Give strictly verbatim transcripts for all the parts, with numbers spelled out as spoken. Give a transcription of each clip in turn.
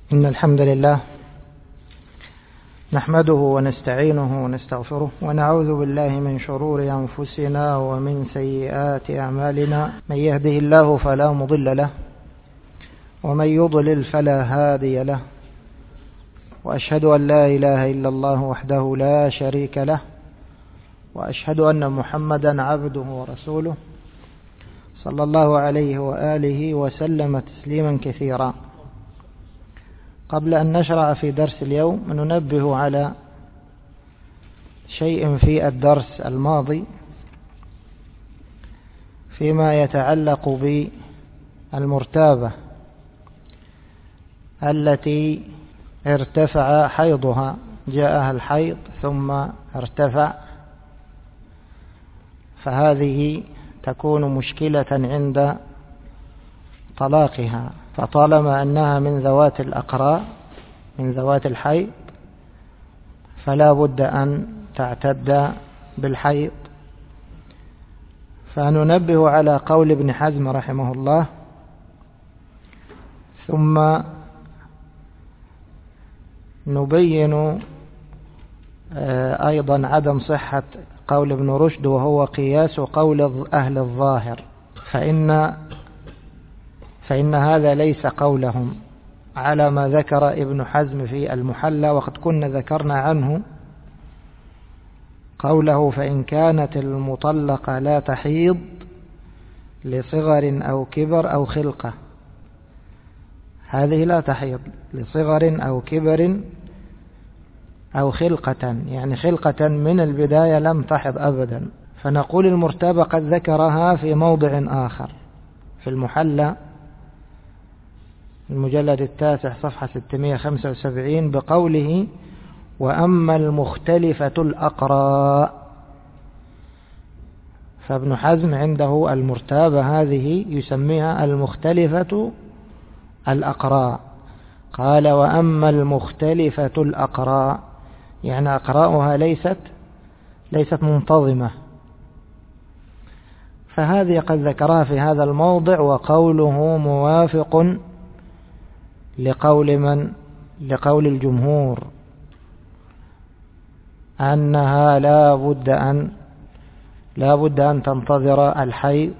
إن الحمد لله نحمده ونستعينه ونستغفره ونعوذ بالله من شرور أنفسنا ومن سيئات أعمالنا. من يهده الله فلا مضل له ومن يضلل فلا هادي له، وأشهد أن لا إله إلا الله وحده لا شريك له، وأشهد أن محمدا عبده ورسوله صلى الله عليه وآله وسلم تسليما كثيرا. قبل أن نشرع في درس اليوم ننبه على شيء في الدرس الماضي فيما يتعلق بالمرتابة التي ارتفع حيضها، جاءها الحيض ثم ارتفع، فهذه تكون مشكلة عند طلاقها. فطالما أنها من ذوات الأقراء من ذوات الحيض فلا بد أن تعتد بالحيض. فننبه على قول ابن حزم رحمه الله، ثم نبين أيضا عدم صحة قول ابن رشد وهو قياس قول أهل الظاهر، فإن فإن هذا ليس قولهم على ما ذكر ابن حزم في المحلى، وقد كنا ذكرنا عنه قوله: فإن كانت المطلقة لا تحيض لصغر أو كبر أو خلقة. هذه لا تحيض لصغر أو كبر أو خلقة، يعني خلقة من البداية لم تحض أبدا. فنقول المرتبة قد ذكرها في موضع آخر في المحلى المجلد التاسع صفحة ستمائة وخمسة وسبعين بقوله: وأما المختلفة الأقراء. فابن حزم عنده المرتابة هذه يسميها المختلفة الأقراء. قال: وأما المختلفة الأقراء، يعني أقراؤها ليست ليست منتظمة. فهذه قد ذكرها في هذا الموضع، وقوله موافق لقول من؟ لقول الجمهور أنها لا بد أن لا بد أن تنتظر الحيض.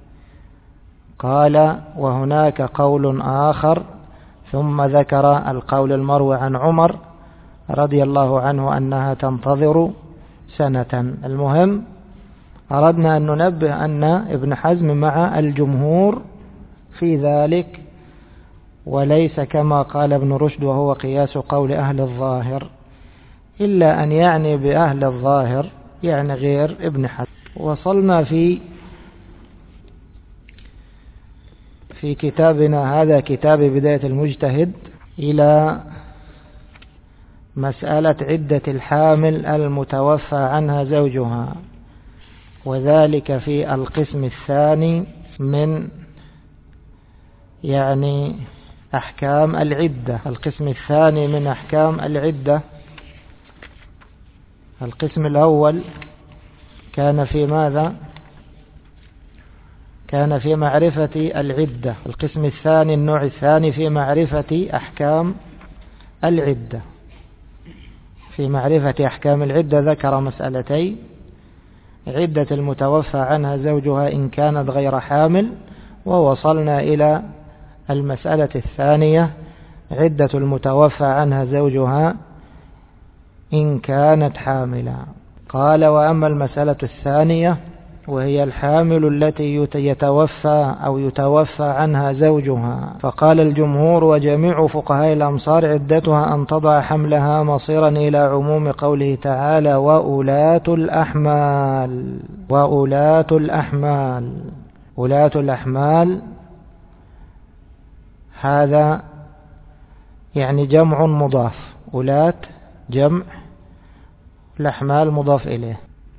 قال: وهناك قول آخر، ثم ذكر القول المروي عن عمر رضي الله عنه أنها تنتظر سنة. المهم أردنا أن ننبه أن ابن حزم مع الجمهور في ذلك، وليس كما قال ابن رشد وهو قياس قول أهل الظاهر، إلا أن يعني بأهل الظاهر يعني غير ابن حزم. وصلنا في في كتابنا هذا، كتاب بداية المجتهد، إلى مسألة عدة الحامل المتوفى عنها زوجها، وذلك في القسم الثاني من يعني أحكام العدة. القسم الثاني من أحكام العدة. القسم الأول كان في ماذا؟ كان في معرفة العدة. القسم الثاني النوع الثاني في معرفة أحكام العدة. في معرفة أحكام العدة ذكر مسألتين: عدة المتوفى عنها زوجها إن كانت غير حامل، ووصلنا إلى المسألة الثانية: عدة المتوفى عنها زوجها إن كانت حاملا. قال: وأما المسألة الثانية وهي الحامل التي يتوفى أو يتوفى عنها زوجها، فقال الجمهور وجميع فقهاء الأمصار عدتها أن تضع حملها مصيرا إلى عموم قوله تعالى: وأولاة الأحمال. وأولاة الأحمال أولاة الأحمال هذا يعني جمع مضاف. أولاة جمع، الأحمال مضاف إليه،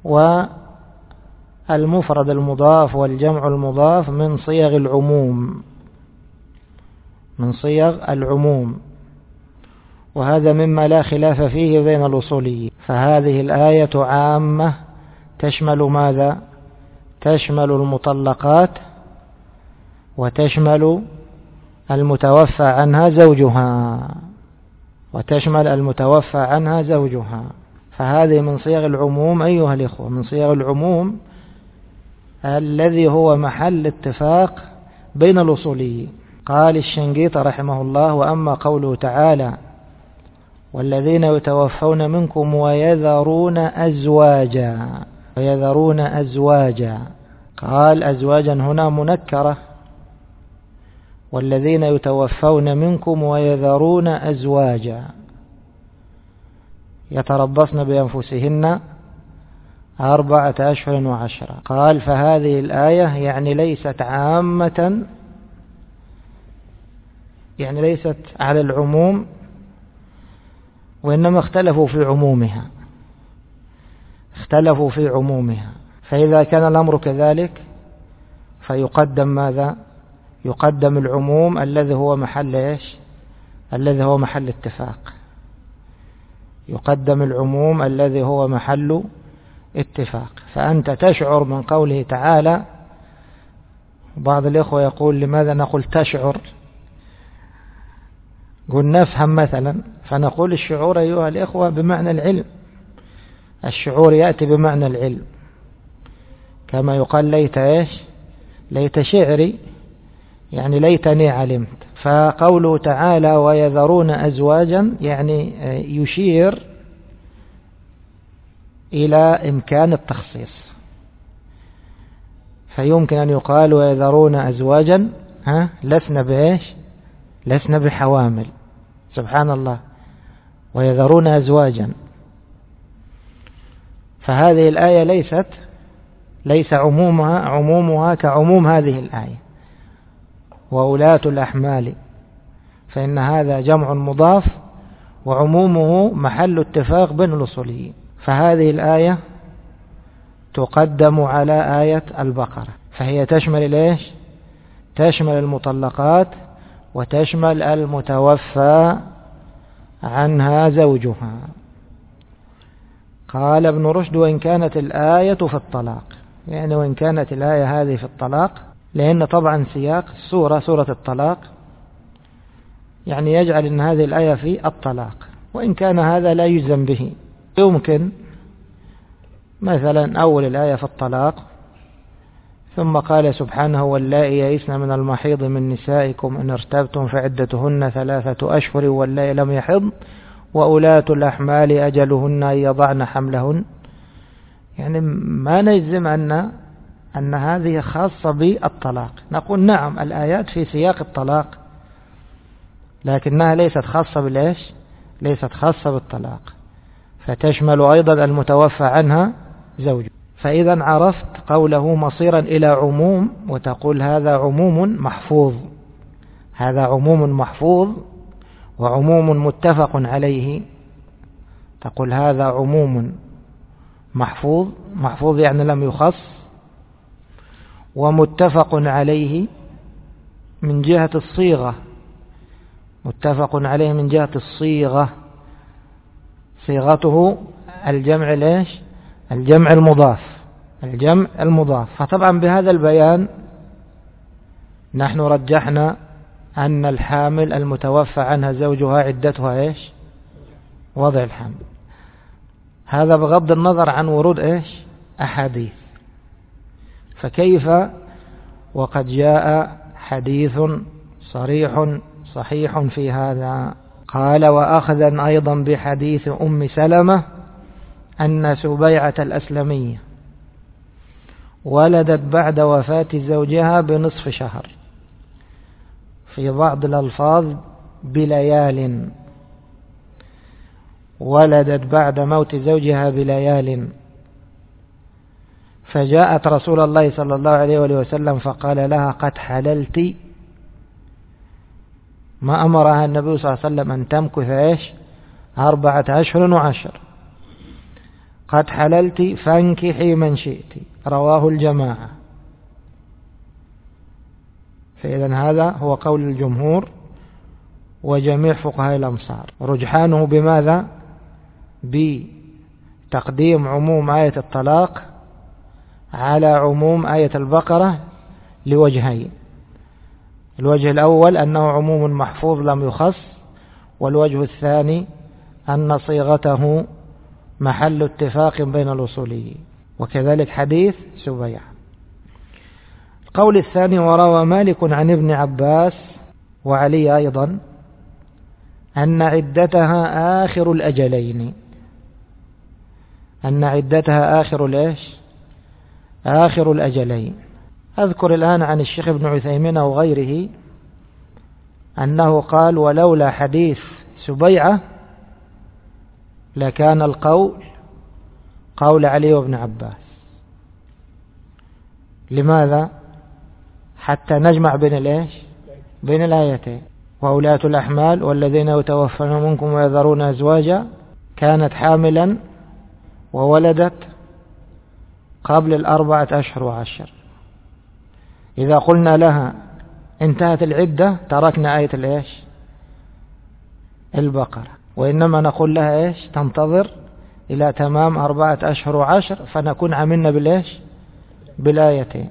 والمفرد المضاف والجمع المضاف من صيغ العموم من صيغ العموم وهذا مما لا خلاف فيه بين الأصوليين. فهذه الآية عامة تشمل ماذا؟ تشمل المطلقات وتشمل المتوفى عنها زوجها، وتشمل المتوفى عنها زوجها. فهذه من صيغ العموم أيها الإخوة، من صيغ العموم الذي هو محل اتفاق بين الأصوليين. قال الشنقيطي رحمه الله: وأما قوله تعالى: والذين يتوفون منكم ويذرون أزواجا، ويذرون أزواجا، قال أزواجا هنا منكرة، والذين يتوفون منكم ويذرون أزواجا يتربصن بأنفسهن أربعة أشهر وعشرة. قال فهذه الآية يعني ليست عامة، يعني ليست على العموم، وإنما اختلفوا في عمومها، اختلفوا في عمومها. فإذا كان الأمر كذلك فيقدم ماذا؟ يقدم العموم الذي هو محل إيش؟ الذي هو محل اتفاق. يقدم العموم الذي هو محل اتفاق. فأنت تشعر من قوله تعالى، بعض الإخوة يقول: لماذا نقول تشعر؟ قل نفهم مثلا، فنقول الشعور أيها الإخوة بمعنى العلم. الشعور يأتي بمعنى العلم، كما يقال ليت إيش؟ ليت شعري، يعني ليتني علمت. فقوله تعالى ويذرون أزواجا يعني يشير إلى إمكان التخصيص. فيمكن أن يقال ويذرون أزواجا ها لسنا بإيش؟ لسنا بحوامل، سبحان الله، ويذرون أزواجا. فهذه الآية ليست ليس عمومها عمومها كعموم هذه الآية. وأولاة الأحمال، فإن هذا جمع مضاف وعمومه محل اتفاق بين الأصوليين. فهذه الآية تقدم على آية البقرة، فهي تشمل ليش؟ تشمل المطلقات وتشمل المتوفى عنها زوجها. قال ابن رشد: وإن كانت الآية في الطلاق، يعني وإن كانت الآية هذه في الطلاق، لأن طبعا سياق السورة سورة الطلاق يعني يجعل أن هذه الآية في الطلاق، وإن كان هذا لا يجزم به. يمكن مثلا أول الآية في الطلاق، ثم قال سبحانه: واللائي يئسن من المحيض من نسائكم إن ارتبتم فعدتهن ثلاثة أشهر واللائي لم يحضن وأولاة الأحمال أجلهن أن يضعن حملهن. يعني ما نجزم أن أن هذه خاصة بالطلاق، نقول نعم الآيات في سياق الطلاق، لكنها ليست خاصة بالإيش؟ ليست خاصة بالطلاق، فتشمل أيضا المتوفى عنها زوج. فإذا عرفت قوله مصيرا إلى عموم، وتقول هذا عموم محفوظ، هذا عموم محفوظ وعموم متفق عليه. تقول هذا عموم محفوظ، محفوظ يعني لم يخص، ومتفق عليه من جهة الصيغة، متفق عليه من جهة الصيغة، صيغته الجمع ليش؟ الجمع المضاف، الجمع المضاف. فطبعا بهذا البيان نحن رجحنا أن الحامل المتوفى عنها زوجها عدتها إيش؟ وضع الحمل. هذا بغض النظر عن ورود إيش؟ أحاديث. فكيف وقد جاء حديث صريح صحيح في هذا؟ قال: وأخذا أيضا بحديث أم سلمة أن سبيعة الأسلمية ولدت بعد وفاة زوجها بنصف شهر، في بعض الألفاظ بليال، ولدت بعد موت زوجها بليال، فجاءت رسول الله صلى الله عليه وسلم فقال لها: قد حللت. ما أمرها النبي صلى الله عليه وسلم أن تمكث إيش؟ أربعة أشهر وعشر. قد حللت فانكحي من شئت، رواه الجماعة. فإذا هذا هو قول الجمهور وجميع فقهاء الأمصار. رجحانه بماذا؟ بتقديم عموم آية الطلاق على عموم آية البقرة لوجهين. الوجه الأول أنه عموم محفوظ لم يخص، والوجه الثاني أن صيغته محل اتفاق بين الأصوليين، وكذلك حديث سبيع. القول الثاني: وروى مالك عن ابن عباس وعلي أيضا أن عدتها آخر الأجلين، أن عدتها آخر الإيش؟ آخر الأجلين. أذكر الآن عن الشيخ ابن عثيمين وغيره أنه قال: ولولا حديث سبيعة لكان القول قول علي وابن عباس. لماذا؟ حتى نجمع بين الإيش؟ بين الآيتين: وأولاة الأحمال والذين يتوفون منكم ويذرون أزواجا كانت حاملا وولدت قبل الأربعة أشهر وعشر. إذا قلنا لها انتهت العدة تركنا آية الإيش؟ البقرة، وإنما نقول لها إيش؟ تنتظر إلى تمام أربعة أشهر وعشر، فنكون عملنا بالإيش؟ بالآيتين.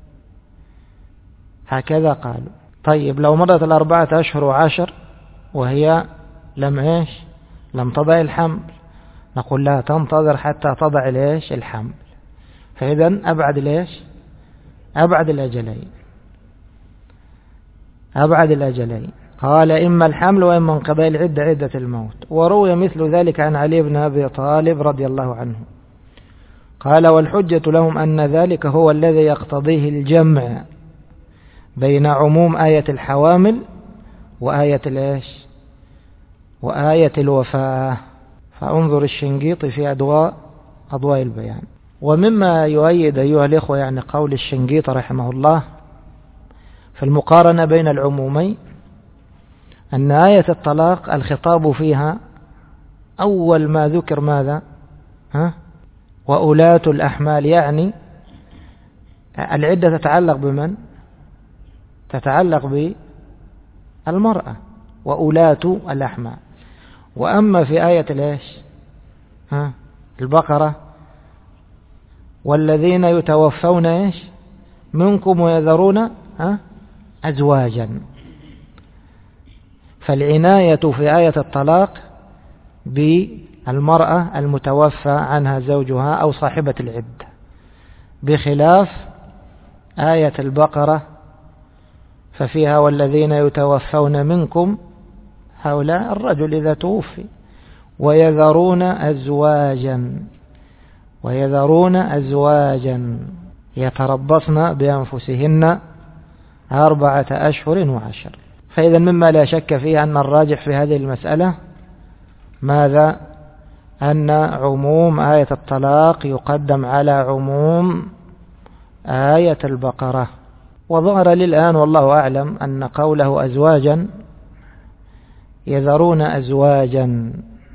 هكذا قالوا. طيب لو مرت الأربعة أشهر وعشر وهي لم إيش؟ لم تضع الحمل، نقول لها تنتظر حتى تضع الإيش؟ الحمل. فإذا أبعد الإيش؟ أبعد الأجلين، أبعد الأجلين. قال: إما الحمل وإما انقضاء العدة عدة الموت. وروي مثل ذلك عن علي بن أبي طالب رضي الله عنه قال: والحجة لهم أن ذلك هو الذي يقتضيه الجمع بين عموم آية الحوامل وآية الإيش؟ وآية الوفاة. فانظر الشنقيطي في أضواء أضواء البيان. ومما يؤيد أيها الإخوة يعني قول الشنقيطي رحمه الله في المقارنة بين العمومين أن آية الطلاق الخطاب فيها أول ما ذكر ماذا؟ ها؟ وأولاة الأحمال، يعني العدة تتعلق بمن؟ تتعلق بالمرأة، وأولاة الأحمال. وأما في آية الإيش؟ ها؟ البقرة: والذين يتوفون إيش؟ منكم ويذرون ها؟ أزواجا. فالعناية في آية الطلاق بالمرأة المتوفى عنها زوجها أو صاحبة العدة، بخلاف آية البقرة ففيها والذين يتوفون منكم، هؤلاء الرجل إذا توفي، ويذرون أزواجا ويذرون أزواجا يتربصن بأنفسهن أربعة أشهر وعشر. فإذا مما لا شك فيه أن الراجح في هذه المسألة ماذا؟ أن عموم آية الطلاق يقدم على عموم آية البقرة. وظهر لي الآن والله أعلم أن قوله أزواجا يذرون أزواجا،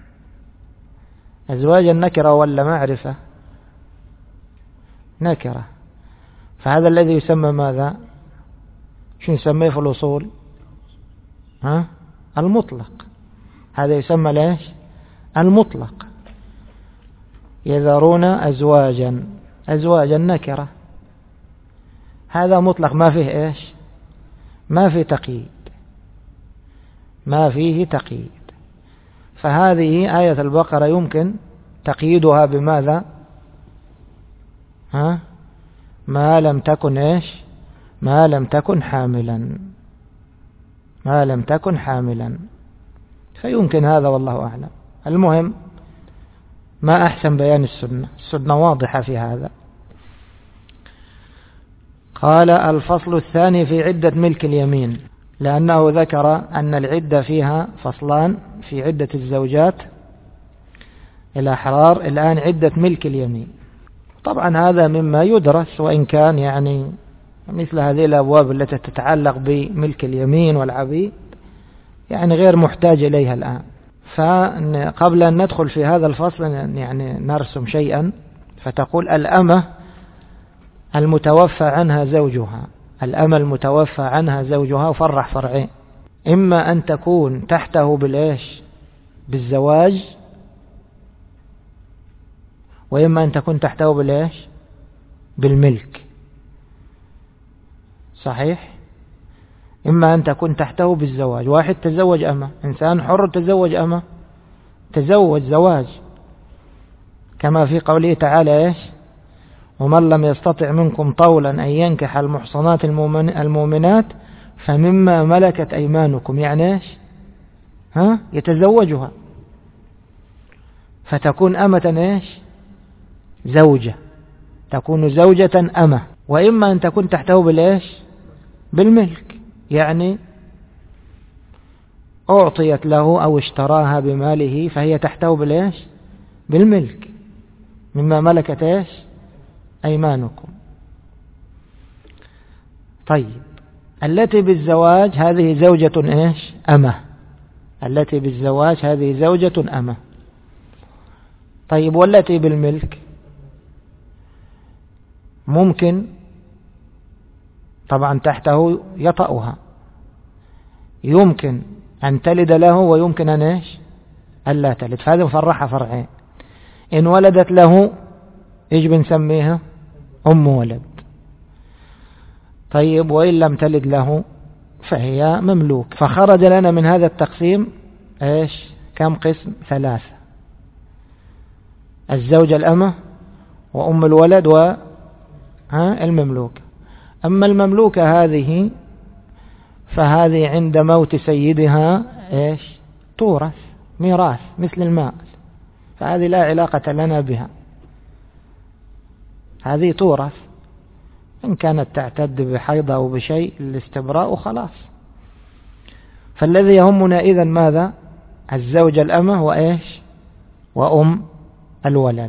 أزواجا نكرة ولا معرفة؟ نكرة. فهذا الذي يسمى ماذا؟ شو نسميه في الأصول؟ ها؟ المطلق. هذا يسمى ليش؟ المطلق. يذرون أزواجا، أزواجا نكرة، هذا مطلق ما فيه إيش؟ ما فيه تقييد، ما فيه تقييد. فهذه آية البقرة يمكن تقييدها بماذا؟ ها؟ ما لم تكن إيش؟ ما لم تكن حاملا، ما لم تكن حاملا. فيمكن هذا والله أعلم. المهم ما أحسن بيان السنة، السنة واضحة في هذا. قال: الفصل الثاني في عدة ملك اليمين، لأنه ذكر أن العدة فيها فصلان، في عدة الزوجات الأحرار، الآن عدة ملك اليمين. طبعا هذا مما يدرس، وإن كان يعني مثل هذه الأبواب التي تتعلق بملك اليمين والعبيد يعني غير محتاج إليها الآن. فقبل أن ندخل في هذا الفصل يعني نرسم شيئا. فتقول: الأمة المتوفى عنها زوجها، الأمة المتوفى عنها زوجها، وفرح فرعين: إما أن تكون تحته بالإيش؟ بالزواج، وإما أن تكون تحته بالإيش؟ بالملك. صحيح؟ إما أن تكون تحته بالزواج، واحد تزوج أمة، إنسان حر تزوج أمة، تزوج زواج، كما في قوله تعالى إيش؟ ومن لم يستطع منكم طولا أن ينكح المحصنات المؤمنات فمما ملكت أيمانكم، يعني إيش؟ ها؟ يتزوجها، فتكون أمة إيش؟ زوجة، تكون زوجة أمة. وإما أن تكون تحته بالإيش؟ بالملك، يعني أعطيت له أو اشتراها بماله فهي تحته بالإيش؟ بالملك، مما ملكت إيش؟ أيمانكم. طيب التي بالزواج هذه زوجة إيش؟ أمة، التي بالزواج هذه زوجة أمة. طيب والتي بالملك ممكن طبعا تحته يطأها، يمكن أن تلد له ويمكن أن إيش؟ ألا تلد، فهذا مفرحة فرعين. إن ولدت له إيش بنسميها؟ أم ولد. طيب وإن لم تلد له فهي مملوك. فخرج لنا من هذا التقسيم إيش؟ كم قسم؟ ثلاثة: الزوجة الأمة وأم الولد والمملوك. أما المملوكة هذه فهذه عند موت سيدها إيش؟ تورث ميراث مثل المال، فهذه لا علاقة لنا بها، هذه تورث، إن كانت تعتد بحيض أو بشيء الاستبراء وخلاص. فالذي يهمنا إذن ماذا؟ الزوجة الأمة وإيش؟ وأم الولد.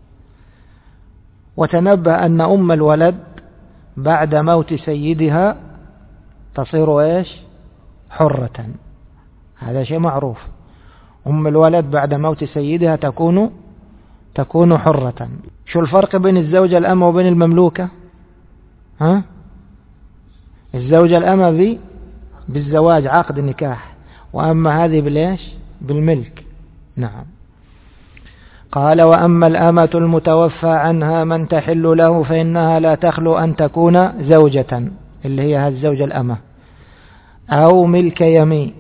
وتنبه أن أم الولد بعد موت سيدها تصير إيش؟ حرة، هذا شيء معروف. أم الولد بعد موت سيدها تكون تكون حرة. شو الفرق بين الزوجة الأمة وبين المملوكة؟ ها؟ الزوجة الأمة بي بالزواج عقد النكاح، وأما هذه بالإيش؟ بالملك. نعم. قال: وأما الأمة المتوفى عنها من تحل له فإنها لا تخلو أن تكون زوجة، اللي هي الزوجة الأمة، أو ملك يمين.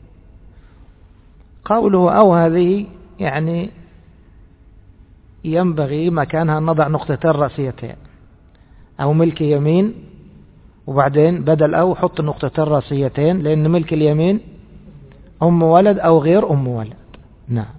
قوله أو هذه يعني ينبغي مكانها أن نضع نقطتين رأسيتين، أو ملك يمين، وبعدين بدل أو حط نقطتين رأسيتين، لأن ملك اليمين أم ولد أو غير أم ولد. نعم.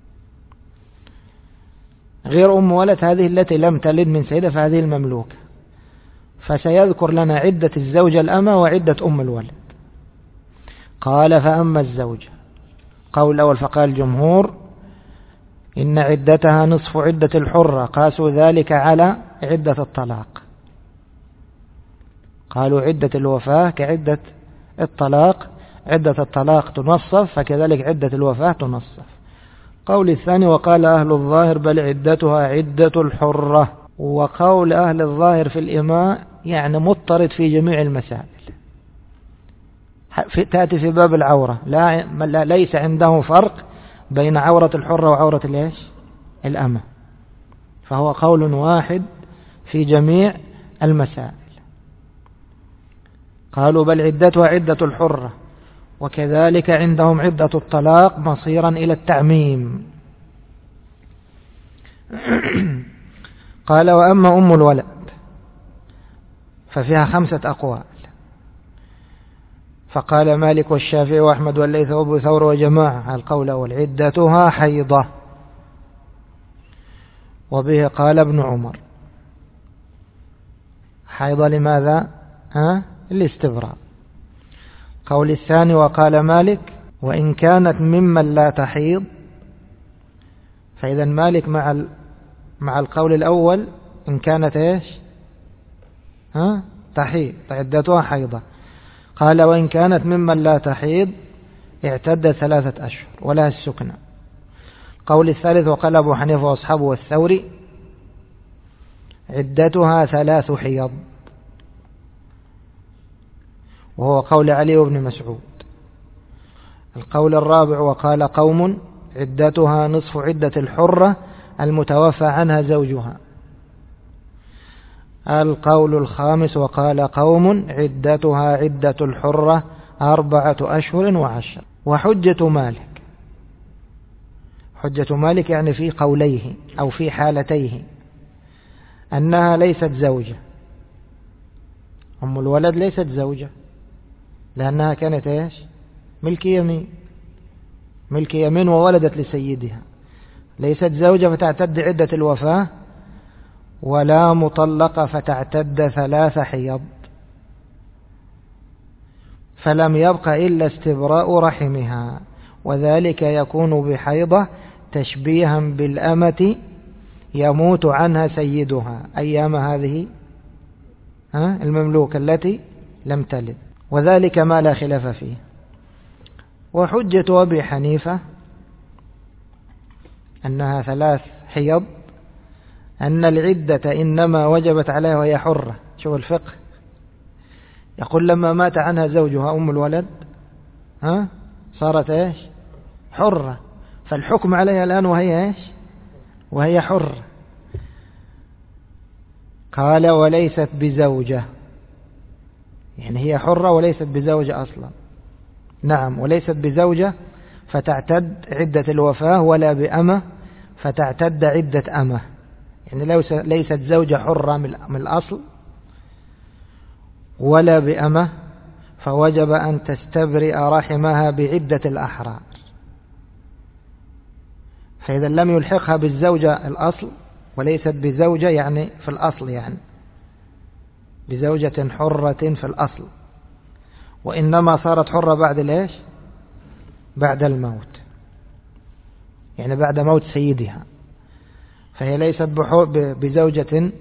غير أم ولد هذه التي لم تلد من سيدة، فهذه المملوكة. فسيذكر لنا عدة الزوجة الأمة وعدة أم الولد. قال: فأما الزوجة، قول الأول فقال الجمهور إن عدتها نصف عدة الحرة، قاسوا ذلك على عدة الطلاق، قالوا عدة الوفاة كعدة الطلاق، عدة الطلاق تنصف فكذلك عدة الوفاة تنصف. قول الثاني وقال أهل الظاهر بل عدتها عدة الحرة. وقول أهل الظاهر في الإماء يعني مضطرد في جميع المسائل، تأتي في باب العورة لا ليس عنده فرق بين عورة الحرة وعورة الإيش؟ الأمة، فهو قول واحد في جميع المسائل. قالوا بل عدتها عدة الحرة، وكذلك عندهم عدة الطلاق مصيرا إلى التعميم. قال: وأما أم الولد ففيها خمسة أقوال. فقال مالك والشافعي وأحمد والليث وأبو ثور وجماعة القول الأول عدتها حيضة، وبه قال ابن عمر. حيضة لماذا؟ ها؟ الاستبراء. قول الثاني وقال مالك وإن كانت ممن لا تحيض، فإذا مالك مع مع القول الأول إن كانت إيش؟ ها؟ تحيض، عدتها حيضة. قال وإن كانت ممن لا تحيض اعتدت ثلاثة أشهر ولها السكنى. قول الثالث وقال أبو حنيفة وأصحابه والثوري عدتها ثلاث حيض، وهو قول علي بن مسعود. القول الرابع وقال قوم عدتها نصف عدة الحرة المتوفى عنها زوجها. القول الخامس: وقال قوم عدتها عدة الحرة أربعة أشهر وعشر. وحجة مالك، حجة مالك يعني في قوليه أو في حالتيه أنها ليست زوجة. أم الولد ليست زوجة لأنها كانت إيش؟ ملك يمين، ملك يمين وولدت لسيدها. ليست زوجة فتعتد عدة الوفاة، ولا مطلقة فتعتد ثلاث حيض، فلم يبق إلا استبراء رحمها، وذلك يكون بحيضة تشبيها بالأمة يموت عنها سيدها أيام هذه ها المملوكة التي لم تلد، وذلك ما لا خلاف فيه. وحجة أبي حنيفة أنها ثلاث حيض، أن العدة إنما وجبت عليها وهي حرة. شوف الفقه، يقول لما مات عنها زوجها أم الولد ها صارت إيش؟ حرة، فالحكم عليها الآن وهي إيش؟ وهي حرة. قال وليست بزوجة، يعني هي حرة وليست بزوجة أصلا. نعم، وليست بزوجة فتعتد عدة الوفاة، ولا بأمة فتعتد عدة أمة، يعني ليست زوجة حرة من الأصل ولا بأمة، فوجب أن تستبرئ رحمها بعدة الأحرار. فإذا لم يلحقها بالزوجة الأصل وليست بزوجة يعني في الأصل، يعني بزوجة حرة في الأصل، وإنما صارت حرة بعد ليش؟ بعد الموت، يعني بعد موت سيدها، فهي ليست بزوجة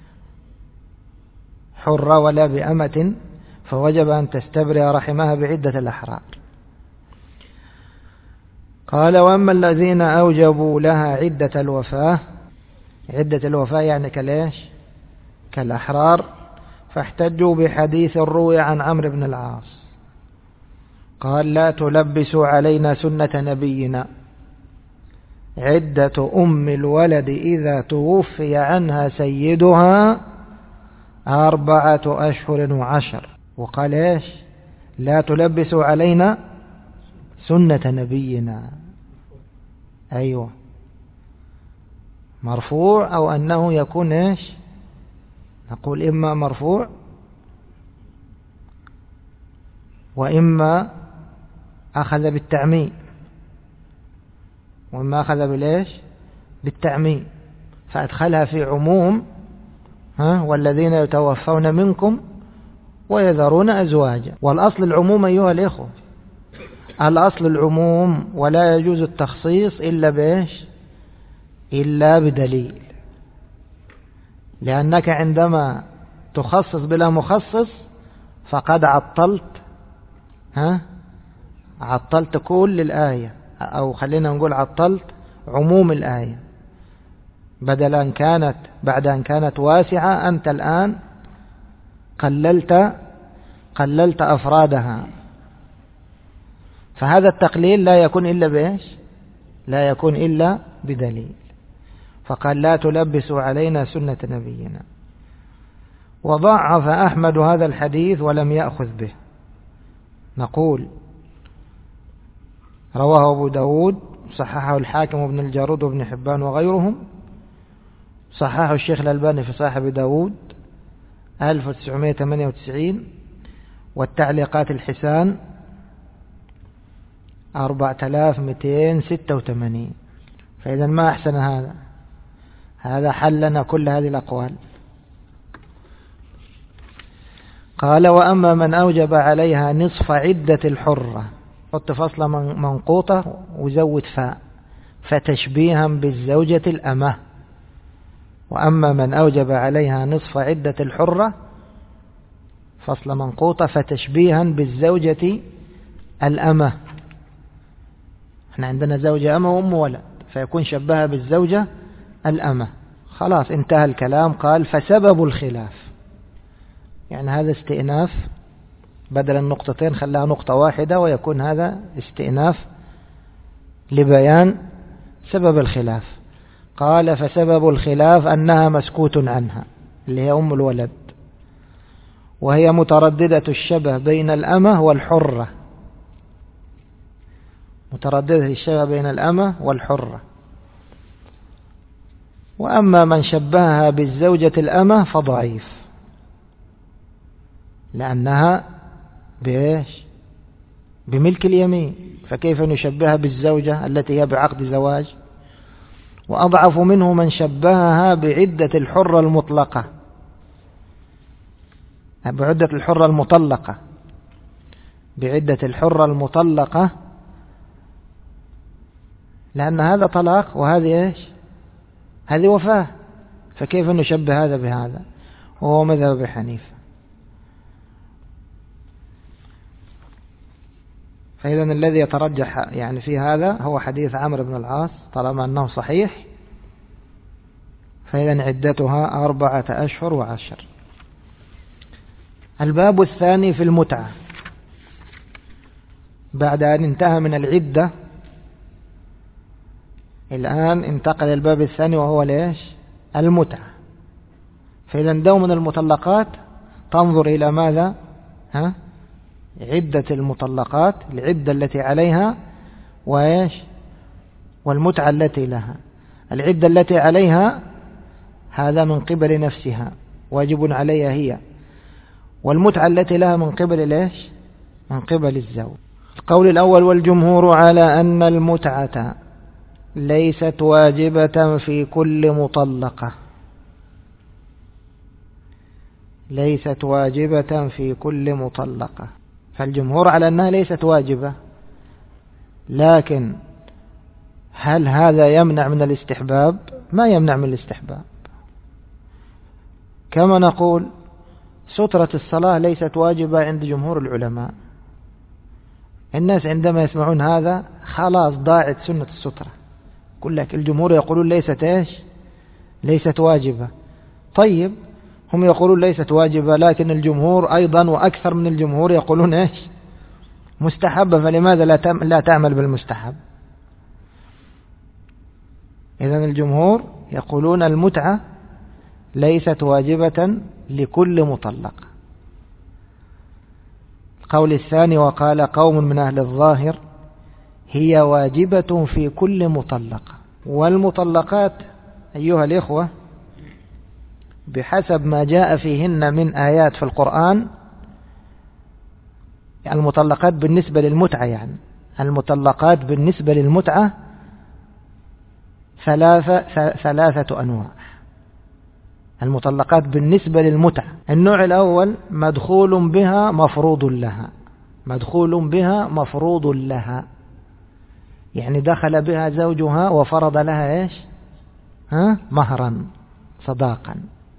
حرة ولا بأمة، فوجب أن تستبرئ رحمها بعدة الأحرار. قال وأما الذين أوجبوا لها عدة الوفاة، عدة الوفاة يعني كليش؟ كالأحرار، فاحتجوا بحديث روي عن عمرو بن العاص قال لا تلبسوا علينا سنة نبينا، عدة أم الولد إذا توفي عنها سيدها أربعة أشهر وعشر. وقال إيش؟ لا تلبسوا علينا سنة نبينا. أيوة، مرفوع أو أنه يكون إيش؟ نقول إما مرفوع وإما أخذ بالتعميم، وإما أخذ بالإيش؟ بالتعميم، فأدخلها في عموم ها والذين يتوفون منكم ويذرون أزواجا. والأصل العموم أيها الإخوة، الأصل العموم، ولا يجوز التخصيص إلا بإيش؟ إلا بدليل، لأنك عندما تخصص بلا مخصص فقد عطلت ها عطلت كل الآية، أو خلينا نقول عطلت عموم الآية، بدل أن كانت بعد أن كانت واسعة أنت الآن قللت قللت أفرادها. فهذا التقليل لا يكون إلا بإيش؟ لا يكون إلا بدليل. فقال لا تلبسوا علينا سنة نبينا. وضعف أحمد هذا الحديث ولم يأخذ به. نقول رواه أبو داود، صححه الحاكم وابن الجارود وابن حبان وغيرهم، صححه الشيخ الألباني في صحيح أبي داود ألف وتسعمائة وثمانية وتسعين، والتعليقات الحسان أربعة آلاف ومئتين وستة وثمانين. فإذا ما أحسن هذا، هذا حل لنا كل هذه الأقوال. قال وأما من أوجب عليها نصف عدة الحرة، حط فصل منقوطة وزود فاء، فتشبيها بالزوجة الأمة. وأما من أوجب عليها نصف عدة الحرة، فصل منقوطة، فتشبيها بالزوجة الأمة. احنا عندنا زوجة أمة وأم ولد، فيكون شبهها بالزوجة الأمة. خلاص انتهى الكلام. قال فسبب الخلاف، يعني هذا استئناف، بدل النقطتين خلاها نقطة واحدة، ويكون هذا استئناف لبيان سبب الخلاف. قال فسبب الخلاف أنها مسكوت عنها. اللي هي أم الولد، وهي مترددة الشبه بين الأمة والحرة، مترددة الشبه بين الأمة والحرة. وأما من شبهها بالزوجة الأمة فضعيف، لأنها بإيش؟ بملك اليمين، فكيف نشبهها بالزوجة التي هي بعقد زواج؟ وأضعف منه من شبهها بعدة الحرة المطلقة، بعدة الحرة المطلقة، بعدة الحرة المطلقة، لأن هذا طلاق وهذه إيش؟ هذه وفاة، فكيف نشبه هذا بهذا؟ وهو مذهب أبي حنيفة. فإذا الذي يترجح يعني في هذا هو حديث عمرو بن العاص، طالما أنه صحيح، فإذا عدتها أربعة أشهر وعشر. الباب الثاني في المتعة، بعد أن انتهى من العدة الآن انتقل الباب الثاني وهو ليش؟ المتعة. فإذا دوما المطلقات تنظر إلى ماذا؟ ها؟ عدة المطلقات، العدة التي عليها وإيش؟ والمتعة التي لها. العدة التي عليها هذا من قبل نفسها، واجب عليها هي، والمتعة التي لها من قبل ليش؟ من قبل الزوج. القول الأول: والجمهور على أن المتعة ليست واجبة في كل مطلقة، ليست واجبة في كل مطلقة. فالجمهور على أنها ليست واجبة، لكن هل هذا يمنع من الاستحباب؟ ما يمنع من الاستحباب. كما نقول سترة الصلاة ليست واجبة عند جمهور العلماء. الناس عندما يسمعون هذا خلاص ضاعت سنة السترة، يقول لك الجمهور يقولون ليست إيش؟ ليست واجبة. طيب هم يقولون ليست واجبة، لكن الجمهور أيضا وأكثر من الجمهور يقولون إيش؟ مستحبة، فلماذا لا تعمل بالمستحب؟ إذن الجمهور يقولون المتعة ليست واجبة لكل مطلق. القول الثاني: وقال قوم من أهل الظاهر هي واجبة في كل مطلقة. والمطلقات أيها الإخوة بحسب ما جاء فيهن من آيات في القرآن، يعني المطلقات بالنسبة للمتعة، يعني المطلقات بالنسبة للمتعة ثلاثة, ثلاثة أنواع. المطلقات بالنسبة للمتعة: النوع الأول مدخول بها مفروض لها، مدخول بها مفروض لها، يعني دخل بها زوجها وفرض لها إيش؟ ها؟ مهرا، صداقا.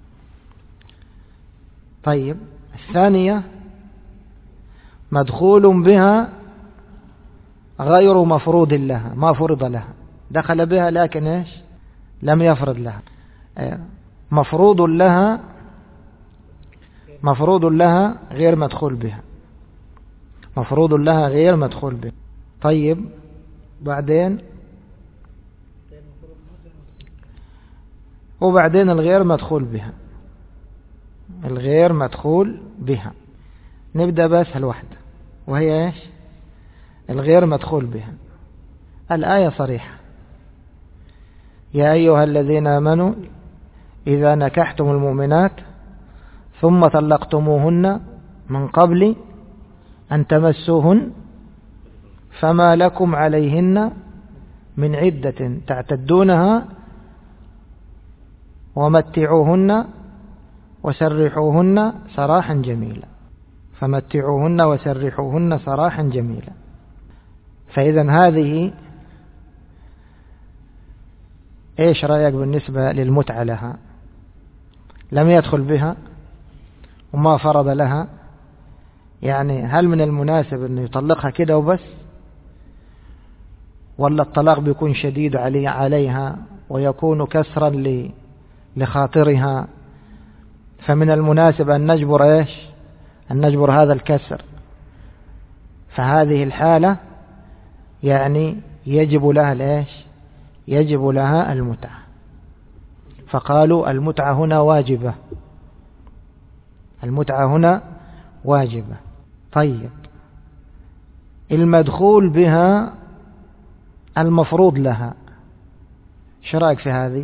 طيب الثانية مدخول بها غير مفروض لها، ما فرض لها، دخل بها لكن إيش؟ لم يفرض لها. مفروض لها، مفروض لها غير مدخول بها، مفروض لها غير مدخول بها. طيب بعدين وبعدين الغير مدخول بها، الغير مدخول بها. نبدأ بأسهل واحدة وهي إيش؟ الغير مدخول بها. الآية صريحة: يا أيها الذين آمنوا إذا نكحتم المؤمنات ثم طلقتموهن من قبل أن تمسوهن فما لكم عليهن من عدة تعتدونها ومتعوهن وسرحوهن سراحا جميلا، فمتعوهن وسرحوهن سراحا جميلا. فإذا هذه إيش رأيك بالنسبة للمتعة لها؟ لم يدخل بها وما فرض لها، يعني هل من المناسب أن يطلقها كده وبس، ولا الطلاق بيكون شديد عليها ويكون كسرا لخاطرها؟ فمن المناسب أن نجبر إيش؟ أن نجبر هذا الكسر. فهذه الحالة يعني يجب لها الإيش؟ يجب لها المتعة. فقالوا المتعة هنا واجبة المتعة هنا واجبة. طيب المدخول بها المفروض لها، شو رأيك في هذه؟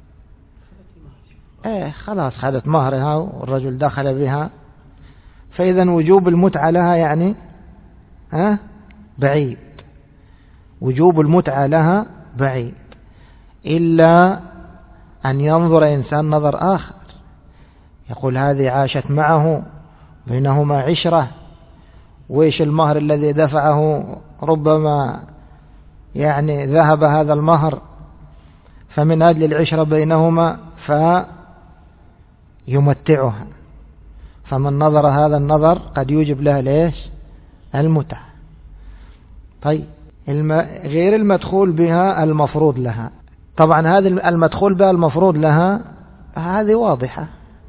ايه خلاص خدت مهرها والرجل دخل بها، فإذا وجوب المتعة لها يعني ها بعيد، وجوب المتعة لها بعيد، إلا أن ينظر إنسان نظر آخر، يقول هذه عاشت معه بينهما عشرة، وإيش المهر الذي دفعه ربما يعني ذهب هذا المهر، فمن أجل العشرة بينهما فيمتعها، فمن نظر هذا النظر قد يوجب له ليش المتعة. طيب الم... غير المدخول بها المفروض لها، طبعا هذه المدخول بها المفروض لها هذه واضحة،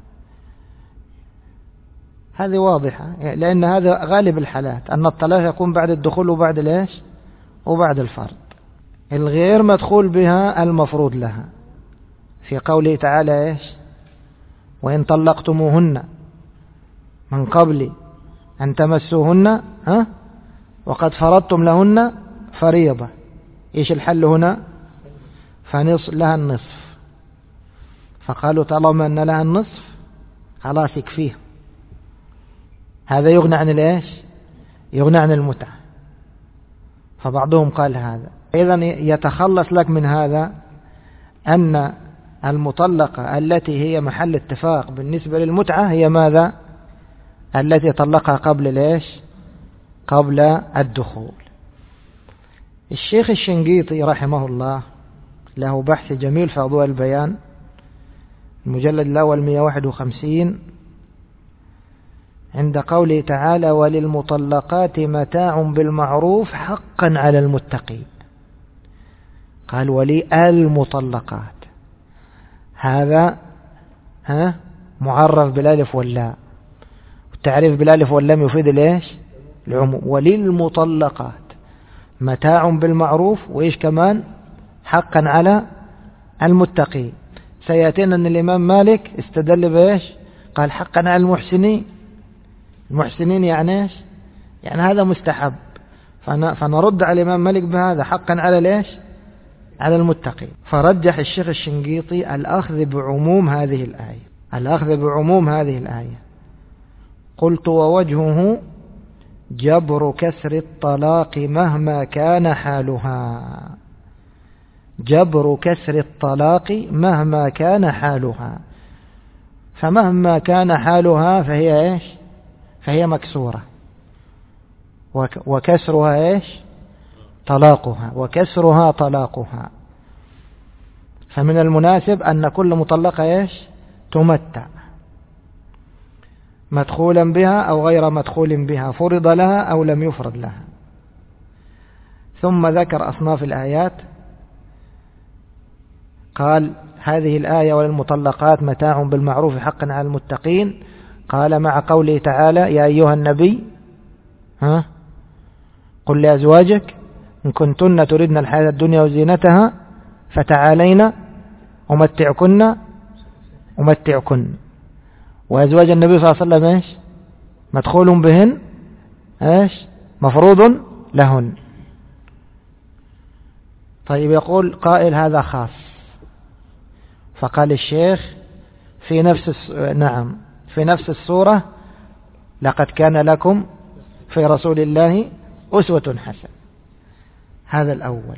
هذه واضحة، لأن هذا غالب الحالات أن الطلاق يكون بعد الدخول وبعد ليش وبعد الفرض. الغير مدخول بها المفروض لها في قوله تعالى إيش وإن طلقتموهن من قبل أن تمسوهن ها وقد فرضتم لهن فريضة، إيش الحل هنا؟ فنص لها النصف، فقالوا طالما أن لها النصف خلاص يكفيه، هذا يغنى عن الإيش يغنى عن المتعة. فبعضهم قال هذا، إذن يتخلص لك من هذا أن المطلقة التي هي محل اتفاق بالنسبة للمتعة هي ماذا؟ التي طلقها قبل ليش قبل الدخول. الشيخ الشنقيطي رحمه الله له بحث جميل في أضواء البيان، المجلد الأول مئة وواحد وخمسين، عند قوله تعالى وللمطلقات متاع بالمعروف حقا على المتقين، قال ولي المطلقات، هذا ها معرف بالالف واللام، والتعريف بالالف واللام يفيد ليش العموم. وللمطلقات متاع بالمعروف وإيش كمان حقا على المتقين. سيأتينا أن الإمام مالك استدل بإيش؟ قال حقا على المحسنين. المحسنين يعني إيش؟ يعني هذا مستحب، فنرد على الإمام مالك بهذا حقا على ليش على المتقين. فرجح الشيخ الشنقيطي الأخذ بعموم هذه الآية، الأخذ بعموم هذه الآية. قلت ووجهه جبر كسر الطلاق مهما كان حالها، جبر كسر الطلاق مهما كان حالها، فمهما كان حالها فهي إيش؟ فهي مكسورة، وكسرها إيش؟ طلاقها، وكسرها طلاقها. فمن المناسب أن كل مطلقة إيش؟ تمتع مدخولا بها أو غير مدخول بها، فرض لها أو لم يفرض لها. ثم ذكر أصناف الآيات، قال هذه الآية وللمطلقات متاع بالمعروف حقا على المتقين، قال مع قوله تعالى يا أيها النبي ها قل لأزواجك إن كنتن تردن الحياة الدنيا وزينتها فتعالين أمتعكن أمتعكن. وأزواج النبي صلى الله عليه وسلم إيش؟ مدخول بهن إيش؟ مفروض لهن. طيب يقول قائل هذا خاص، فقال الشيخ في نفس الس... نعم في نفس السورة لقد كان لكم في رسول الله أسوة حسنة. هذا الأول.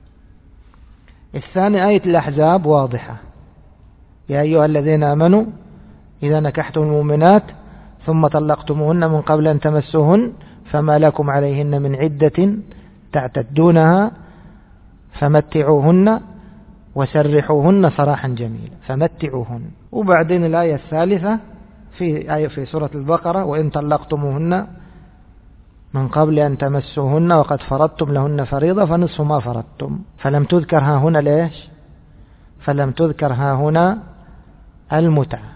الثاني آية الأحزاب واضحة، يا أيها الذين آمنوا إذا نكحتم المؤمنات ثم طلقتموهن من قبل أن تمسوهن فما لكم عليهن من عدة تعتدونها فمتعوهن وسرحوهن سراحا جميلا، فمتعوهن. وبعدين الآية الثالثة في آية في سورة البقرة وإن طلقتموهن من قبل أن تمسوهن وقد فرضتم لهن فريضة فنصف ما فرضتم، فلم تذكر ها هنا ليش؟ فلم تذكر ها هنا المتعة.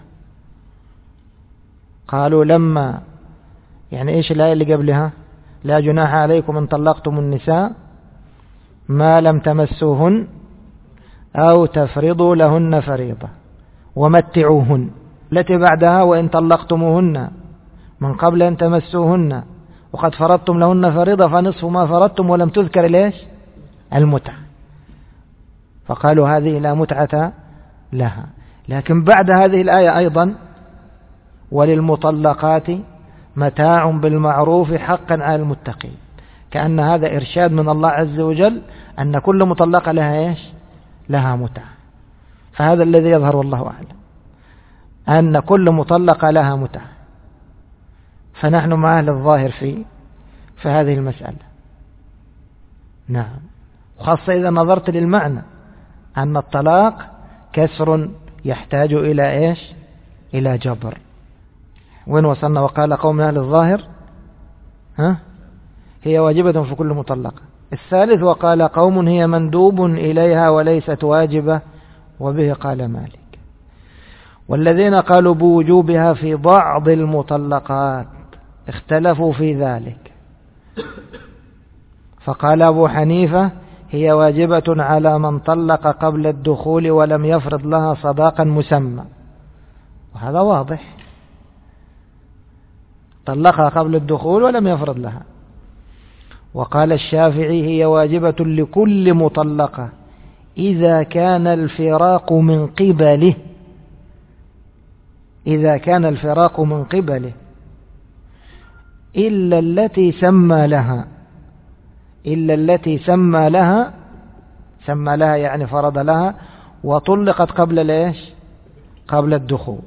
قالوا لما يعني إيش الآية اللي قبلها؟ لا جناح عليكم إن طلقتم النساء ما لم تمسوهن أو تفرضوا لهن فريضة ومتعوهن. التي بعدها وإن طلقتموهن من قبل أن تمسوهن وقد فرضتم لهن فريضة فنصف ما فرضتم، ولم تذكر ليش المتعة، فقالوا هذه لا متعة لها. لكن بعد هذه الآية أيضا وللمطلقات متاع بالمعروف حقا على المتقين، كأن هذا إرشاد من الله عز وجل أن كل مطلقة لها إيش لها متعة. فهذا الذي يظهر والله أعلم، أن كل مطلقة لها متعة، فنحن مع أهل الظاهر في في هذه المسألة. نعم، خاصة إذا نظرت للمعنى أن الطلاق كسر يحتاج إلى إيش إلى جبر. وين وصلنا؟ وقال قوم أهل الظاهر ها هي واجبة في كل مطلقة. الثالث وقال قوم هي مندوب إليها وليست واجبة، وبه قال مالك. والذين قالوا بوجوبها في بعض المطلقات اختلفوا في ذلك، فقال أبو حنيفة هي واجبة على من طلق قبل الدخول ولم يفرض لها صداقا مسمى، وهذا واضح، طلقها قبل الدخول ولم يفرض لها. وقال الشافعي هي واجبة لكل مطلقة إذا كان الفراق من قبله، إذا كان الفراق من قبله إلا التي سمى لها، إلا التي سمى لها، سمى لها يعني فرض لها وطلقت قبل ليش قبل الدخول.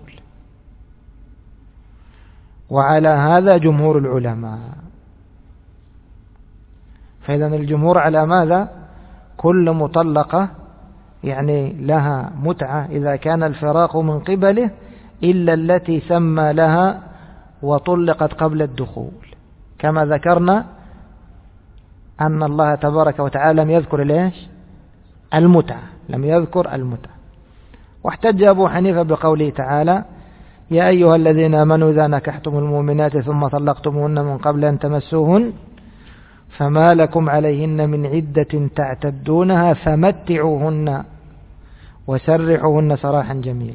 وعلى هذا جمهور العلماء. فإذا الجمهور على ماذا؟ كل مطلقة يعني لها متعة إذا كان الفراق من قبله إلا التي سمى لها وطلقت قبل الدخول، كما ذكرنا أن الله تبارك وتعالى لم يذكر ليش المتعة، لم يذكر المتعة. واحتج أبو حنيفة بقوله تعالى يا أيها الذين آمنوا إذا نكحتم المؤمنات ثم طلقتموهن من قبل أن تمسوهن فما لكم عليهن من عدة تعتدونها فمتعوهن وسرحوهن سراحا جميلا.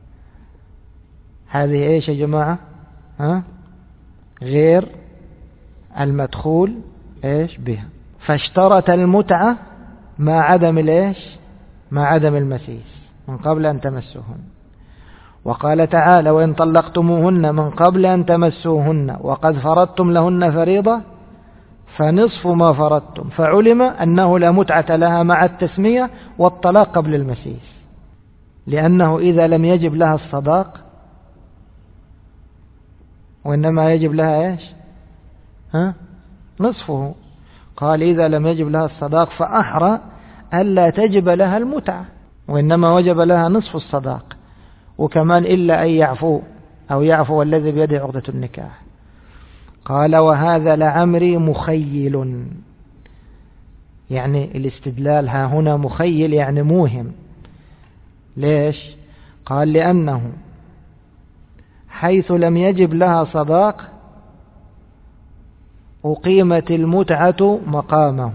هذه ايش يا جماعة؟ ها؟ غير المدخول ايش بها، فاشترط المتعة مع عدم الايش مع عدم المسيس من قبل أن تمسوهن. وقال تعالى وإن طلقتموهن من قبل أن تمسوهن وقد فرضتم لهن فريضة فنصف ما فرضتم، فعلم أنه لا متعة لها مع التسمية والطلاق قبل المسيس، لأنه إذا لم يجب لها الصداق وإنما يجب لها إيش ها؟ نصفه. قال إذا لم يجب لها الصداق فأحرى ألا تجب لها المتعة وإنما وجب لها نصف الصداق، وكمان إلا أن يعفو أو يعفو الذي بيده عقدة النكاح. قال وهذا لعمري مخيل، يعني الاستدلال ها هنا مخيل يعني موهم. ليش؟ قال لأنه حيث لم يجب لها صداق أقيمت المتعة مقامه،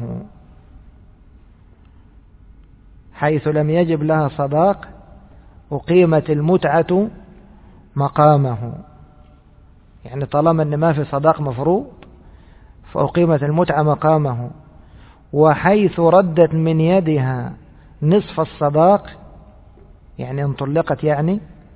حيث لم يجب لها صداق أقيمت المتعة مقامه، يعني طالما أن ما في صداق مفروض فأقيمت المتعة مقامه. وحيث ردت من يدها نصف الصداق يعني ان طلقت يعني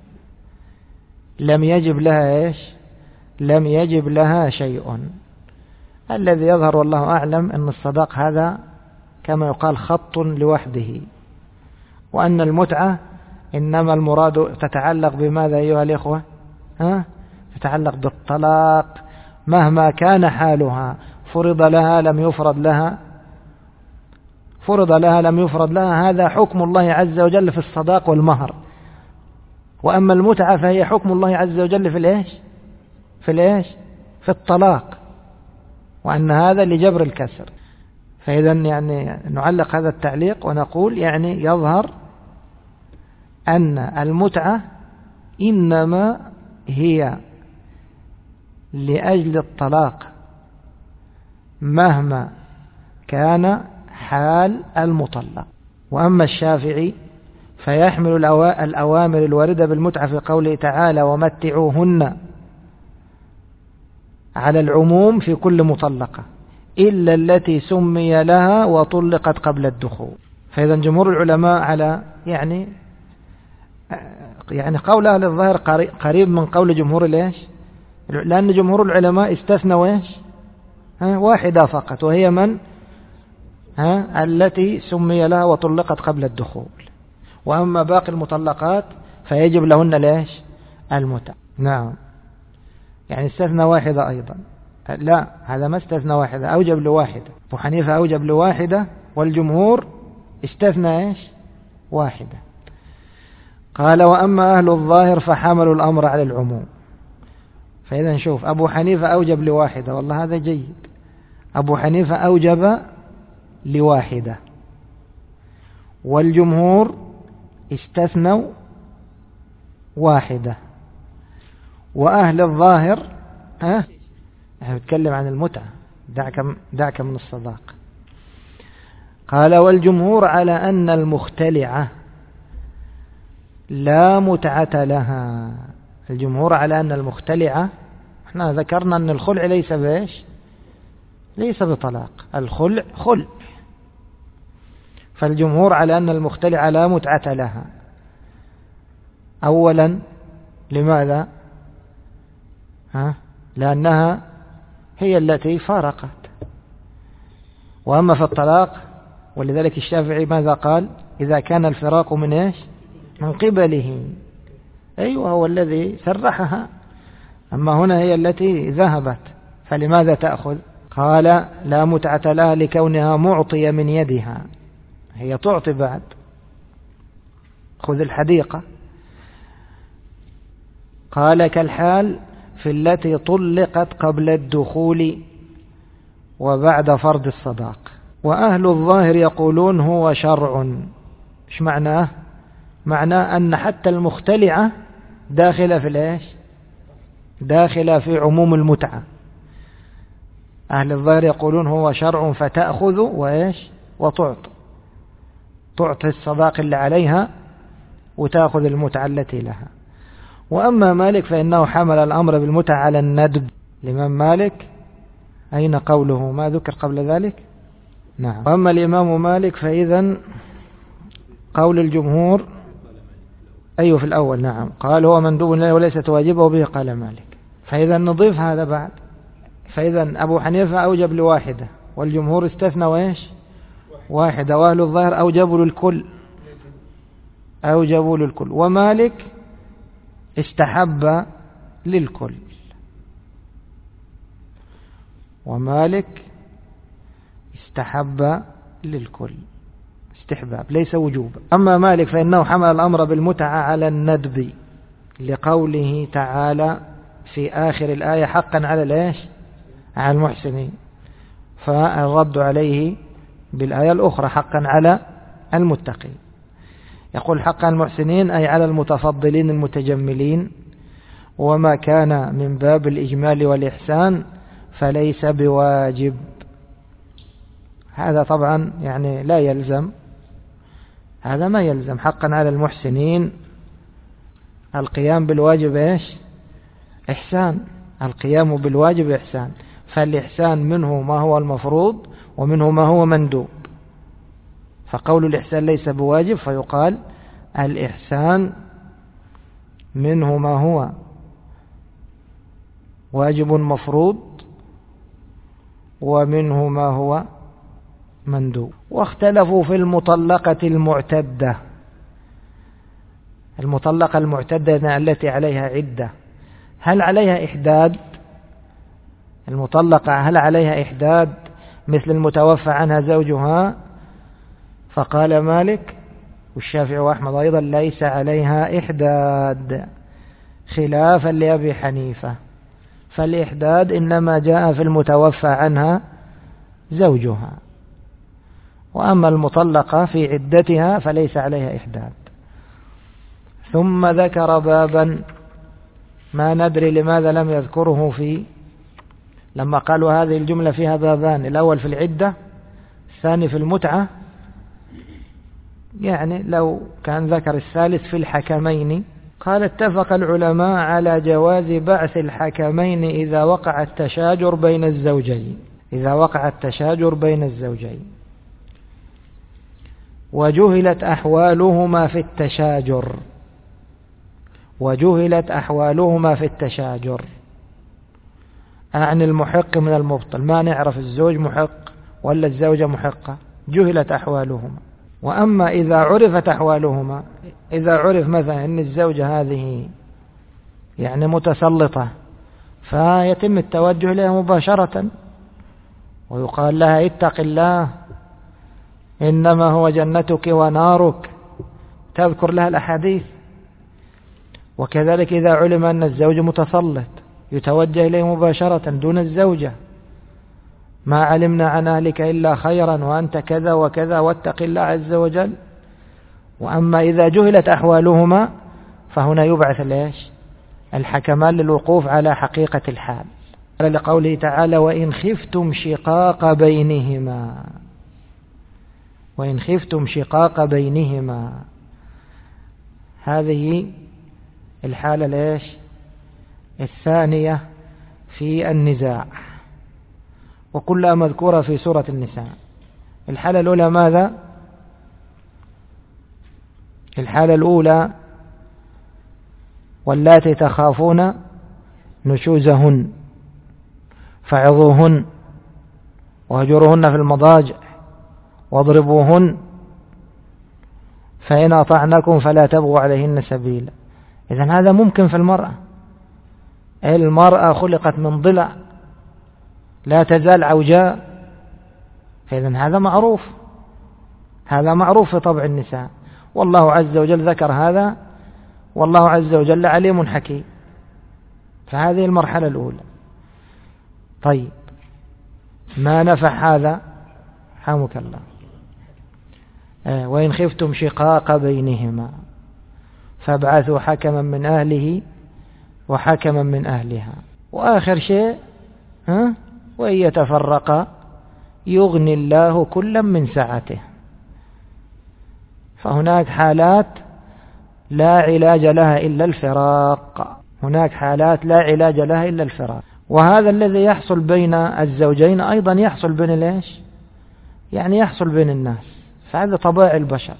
لم يجب لها ايش لم يجب لها شيء. الذي يظهر والله أعلم أن الصداق هذا كما يقال خط لوحده، وأن المتعة إنما المراد تتعلق بماذا أيها الإخوة ها؟ تتعلق بالطلاق مهما كان حالها، فرض لها لم يفرض لها فرض لها لم يفرض لها، هذا حكم الله عز وجل في الصداق والمهر. وأما المتعة فهي حكم الله عز وجل في الإيش في الإيش في الطلاق، وأن هذا لجبر الكسر. فإذا يعني نعلق هذا التعليق ونقول يعني يظهر أن المتعة إنما هي لأجل الطلاق مهما كان حال المطلق. وأما الشافعي فيحمل الأوامر الواردة بالمتعة في قوله تعالى ومتعوهن على العموم في كل مطلقة إلا التي سمي لها وطلقت قبل الدخول. فإذا جمهور العلماء على يعني يعني قول أهل الظاهر قريب من قول جمهور ليش، لأن جمهور العلماء استثنوا ايش ها واحدة فقط، وهي من ها التي سمي لها وطلقت قبل الدخول. وأما باقي المطلقات فيجب لهن ليش المتع. نعم، يعني استثنى واحدة أيضا. لا، هذا ما استثنى واحدة، أوجب لواحدة. أبو حنيفة أوجب لواحدة والجمهور استثنى ايش واحدة. قال وأما أهل الظاهر فحملوا الأمر على العموم. فإذا نشوف أبو حنيفة أوجب لواحدة، والله هذا جيد. أبو حنيفة أوجب لواحدة والجمهور استثنوا واحدة. وأهل الظاهر ها احنا بنتكلم عن المتعة، دعك دعك من الصداق. قال والجمهور على أن المختلعة لا متعة لها. الجمهور على أن المختلعة، احنا ذكرنا أن الخلع ليس بايش ليس بطلاق، الخلع خلع. فالجمهور على أن المختلعة لا متعة لها. أولا لماذا ها؟ لأنها هي التي فارقت. وأما في الطلاق ولذلك الشافعي ماذا قال؟ إذا كان الفراق من ايش من قبله، أيوة هو الذي سرحها، أما هنا هي التي ذهبت فلماذا تأخذ؟ قال لا متعة لها لكونها معطية من يدها، هي تعطي بعد، خذ الحديقة. قال كالحال في التي طلقت قبل الدخول وبعد فرض الصداق. وأهل الظاهر يقولون هو شرع. ايش معناه؟ معناه أن حتى المختلعة داخلة في الايش داخلة في عموم المتعة. أهل الظاهر يقولون هو شرع فتأخذ وإيش وتعطي، تعطي الصداق اللي عليها وتأخذ المتعة التي لها. وأما مالك فإنه حمل الأمر بالمتعة على الندب. الإمام مالك أين قوله؟ ما ذكر قبل ذلك؟ نعم. وأما الإمام مالك فإذا قول الجمهور أيوه في الأول، نعم، قال هو مندوب له وليست واجبة وبه قال مالك. فإذا نضيف هذا بعد. فإذا أبو حنيفة أوجب لواحدة والجمهور استثنى وإيش واحدة، وأهل الظاهر أوجبوا للكل أوجبوا للكل ومالك استحب للكل. ومالك استحب للكل استحباب ليس وجوبا. أما مالك فإنه حمل الأمر بالمتعة على الندب لقوله تعالى في آخر الآية حقا على الإيش على المحسنين، فالرد عليه بالآية الأخرى حقا على المتقين. يقول حقا المحسنين أي على المتفضلين المتجملين، وما كان من باب الإجمال والإحسان فليس بواجب. هذا طبعا يعني لا يلزم، هذا ما يلزم. حقا على المحسنين القيام بالواجب إيش إحسان، القيام بالواجب إحسان، فالإحسان منه ما هو المفروض ومنه ما هو مندوب. فقول الإحسان ليس بواجب فيقال الإحسان منه ما هو واجب مفروض ومنه ما هو مندوب. واختلفوا في المطلقة المعتدة. المطلقة المعتدة التي عليها عدة، هل عليها إحداد؟ المطلقة هل عليها إحداد مثل المتوفى عنها زوجها؟ فقال مالك والشافعي وأحمد أيضا ليس عليها إحداد، خلافا لأبي حنيفة، فالإحداد إنما جاء في المتوفى عنها زوجها، وأما المطلقة في عدتها فليس عليها إحداد. ثم ذكر بابا ما ندري لماذا لم يذكره في لما قالوا هذه الجملة فيها بابان، الأول في العدة الثاني في المتعة، يعني لو كان ذكر الثالث في الحكمين. قال اتفق العلماء على جواز بعث الحكمين إذا وقع التشاجر بين الزوجين إذا وقع التشاجر بين الزوجين وجهلت أحوالهما في التشاجر وجهلت أحوالهما في التشاجر عن المحق من المبطل، ما نعرف الزوج محق ولا الزوجة محقة، جهلت أحوالهما. وأما إذا عرفت أحوالهما، إذا عرف مثلا أن الزوجة هذه يعني متسلطة، فيتم التوجه لها مباشرة ويقال لها اتق الله إنما هو جنتك ونارك، تذكر لها الأحاديث. وكذلك إذا علم أن الزوج متسلط يتوجه إليه مباشرة دون الزوجة، ما علمنا عن أهلك إلا خيرا وأنت كذا وكذا واتق الله عز وجل. وأما إذا جهلت أحوالهما فهنا يبعث ليش الحكمان للوقوف على حقيقة الحال. لقوله تعالى وإن خفتم شقاق بينهما وإن خفتم شقاق بينهما، هذه الحالة ليش الثانية في النزاع، وكلها مذكورة في سورة النساء. الحالة الأولى ماذا؟ الحالة الأولى واللاتي تخافون نشوزهن فعظوهن واهجروهن في المضاجع واضربوهن فإن أطعنكم فلا تبغوا عليهن سبيلا. إذن هذا ممكن في المرأة. المرأة خلقت من ضلع لا تزال عوجاء، فإذن هذا معروف هذا معروف في طبع النساء، والله عز وجل ذكر هذا، والله عز وجل عليم حكيم. فهذه المرحلة الأولى. طيب ما نفع هذا؟ حمك الله. آه وإن خفتم شقاق بينهما فابعثوا حكما من أهله وحكما من أهلها. وآخر شيء ها وإن يتفرقا يغني الله كلا من سعته. فهناك حالات لا علاج لها إلا الفراق هناك حالات لا علاج لها إلا الفراق. وهذا الذي يحصل بين الزوجين أيضا يحصل بين ليش يعني يحصل بين الناس. فهذا طبائع البشر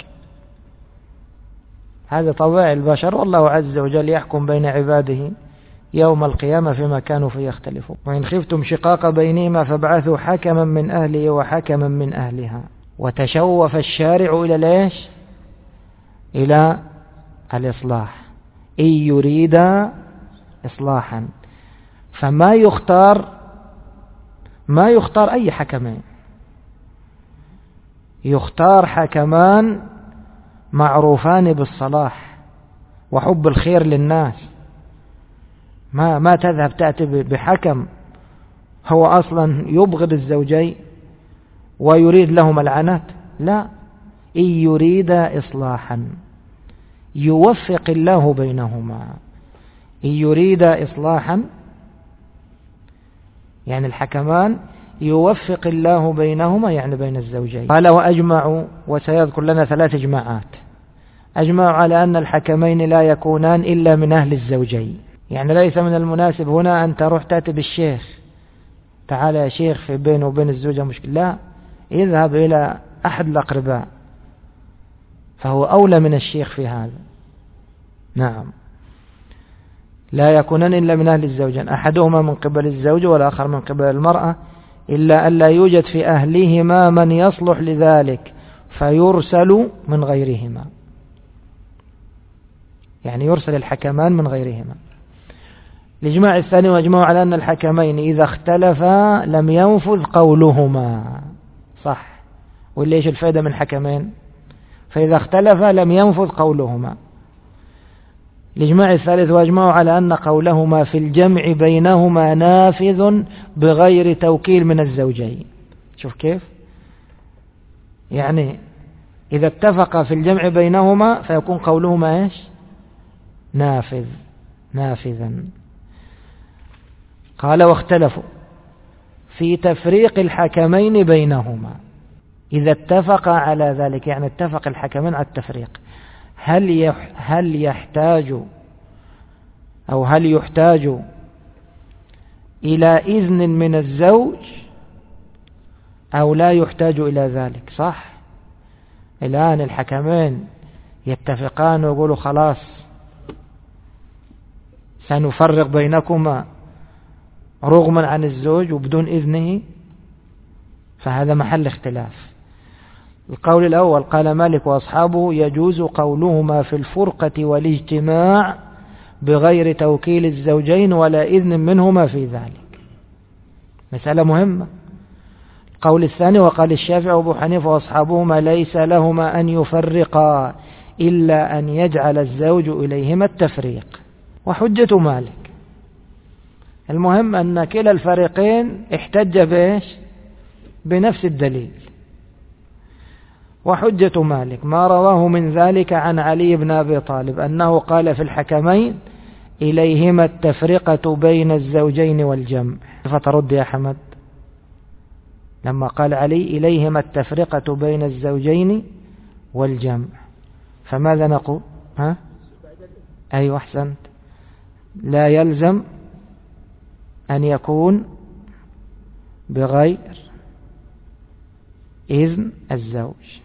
هذا طبائع البشر والله عز وجل يحكم بين عباده يوم القيامة فيما كانوا فيه يختلفون. وإن خفتم شقاق بينهما فابعثوا حكما من أهله وحكما من أهلها. وتشوف الشارع إلى ليش إلى الإصلاح إن يريد إصلاحا. فما يختار ما يختار أي حكمين، يختار حكمان معروفان بالصلاح وحب الخير للناس. ما ما تذهب تأتي بحكم هو أصلا يبغض الزوجين ويريد لهم العنات، لا، إن يريد إصلاحا يوفق الله بينهما. إن يريد إصلاحا يعني الحكمان يوفق الله بينهما يعني بين الزوجين. قال وأجمعوا، وسيذكر لنا ثلاث إجماعات، أجمعوا على أن الحكمين لا يكونان إلا من أهل الزوجين. يعني ليس من المناسب هنا أن تروح تأتي بالشيخ، تعال يا شيخ في بينه وبين الزوجة مشكلة، لا، اذهب إلى أحد الأقرباء فهو أولى من الشيخ في هذا. نعم، لا يكونان إلا من أهل الزوجين، أحدهما من قبل الزوج والآخر من قبل المرأة، إلا أن لا يوجد في أهلهما من يصلح لذلك فيرسل من غيرهما. يعني يرسل الحكمان من غيرهما. الإجماع الثاني واجمعوا على أن الحكمين إذا اختلفا لم ينفذ قولهما. صح، وليش الفائدة من حكمين؟ فإذا اختلفا لم ينفذ قولهما. الإجماع الثالث واجمعوا على أن قولهما في الجمع بينهما نافذ بغير توكيل من الزوجين. شوف كيف؟ يعني إذا اتفق في الجمع بينهما فيكون قولهما إيش؟ نافذ نافذا. قال واختلفوا في تفريق الحكمين بينهما. إذا اتفق على ذلك، يعني اتفق الحكمين على التفريق، هل هل يحتاج أو هل يحتاج إلى إذن من الزوج أو لا يحتاج إلى ذلك؟ صح؟ الآن الحكمين يتفقان ويقولوا خلاص سنفرق بينكما رغما عن الزوج وبدون إذنه، فهذا محل اختلاف. القول الأول قال مالك وأصحابه يجوز قولهما في الفرقة والاجتماع بغير توكيل الزوجين ولا إذن منهما في ذلك. مسألة مهمة. القول الثاني وقال الشافعي وأبو حنيفة وأصحابهما ليس لهما أن يفرقا إلا أن يجعل الزوج إليهما التفريق. وحجة مالك، المهم أن كلا الفريقين احتج بإيش؟ بنفس الدليل. وحجة مالك ما رواه من ذلك عن علي بن أبي طالب أنه قال في الحكمين إليهما التفرقة بين الزوجين والجمع. فترد يا حمد لما قال علي إليهما التفرقة بين الزوجين والجمع، فماذا نقول؟ ها؟ أيوة أحسنت، لا يلزم أن يكون بغير إذن الزوج.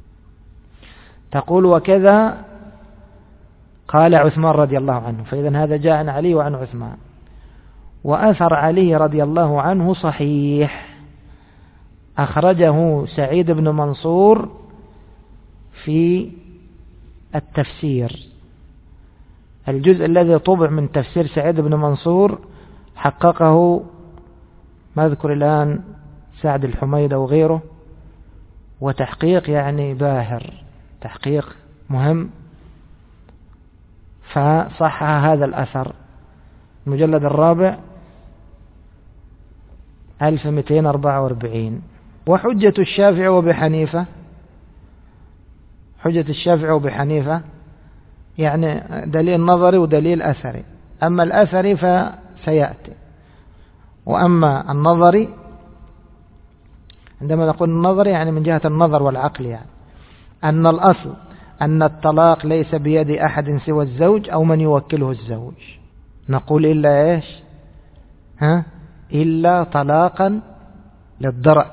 تقول وكذا قال عثمان رضي الله عنه، فإذا هذا جاء عن علي وعن عثمان. وأثر علي رضي الله عنه صحيح، أخرجه سعيد بن منصور في التفسير، الجزء الذي طبع من تفسير سعيد بن منصور حققه ما أذكر الآن سعد الحميد أو غيره، وتحقيق يعني باهر، تحقيق مهم، فصح هذا الأثر. المجلد الرابع ألف ومئتين وأربعة وأربعين. وحجة الشافعي وبحنيفة، حجة الشافعي وبحنيفة يعني دليل نظري ودليل أثري. أما الأثري فسيأتي، وأما النظري عندما نقول النظري يعني من جهة النظر والعقل، يعني أن الأصل أن الطلاق ليس بيد أحد سوى الزوج أو من يوكله الزوج. نقول إلا إيش؟ ها؟ إلا طلاقا للضرر،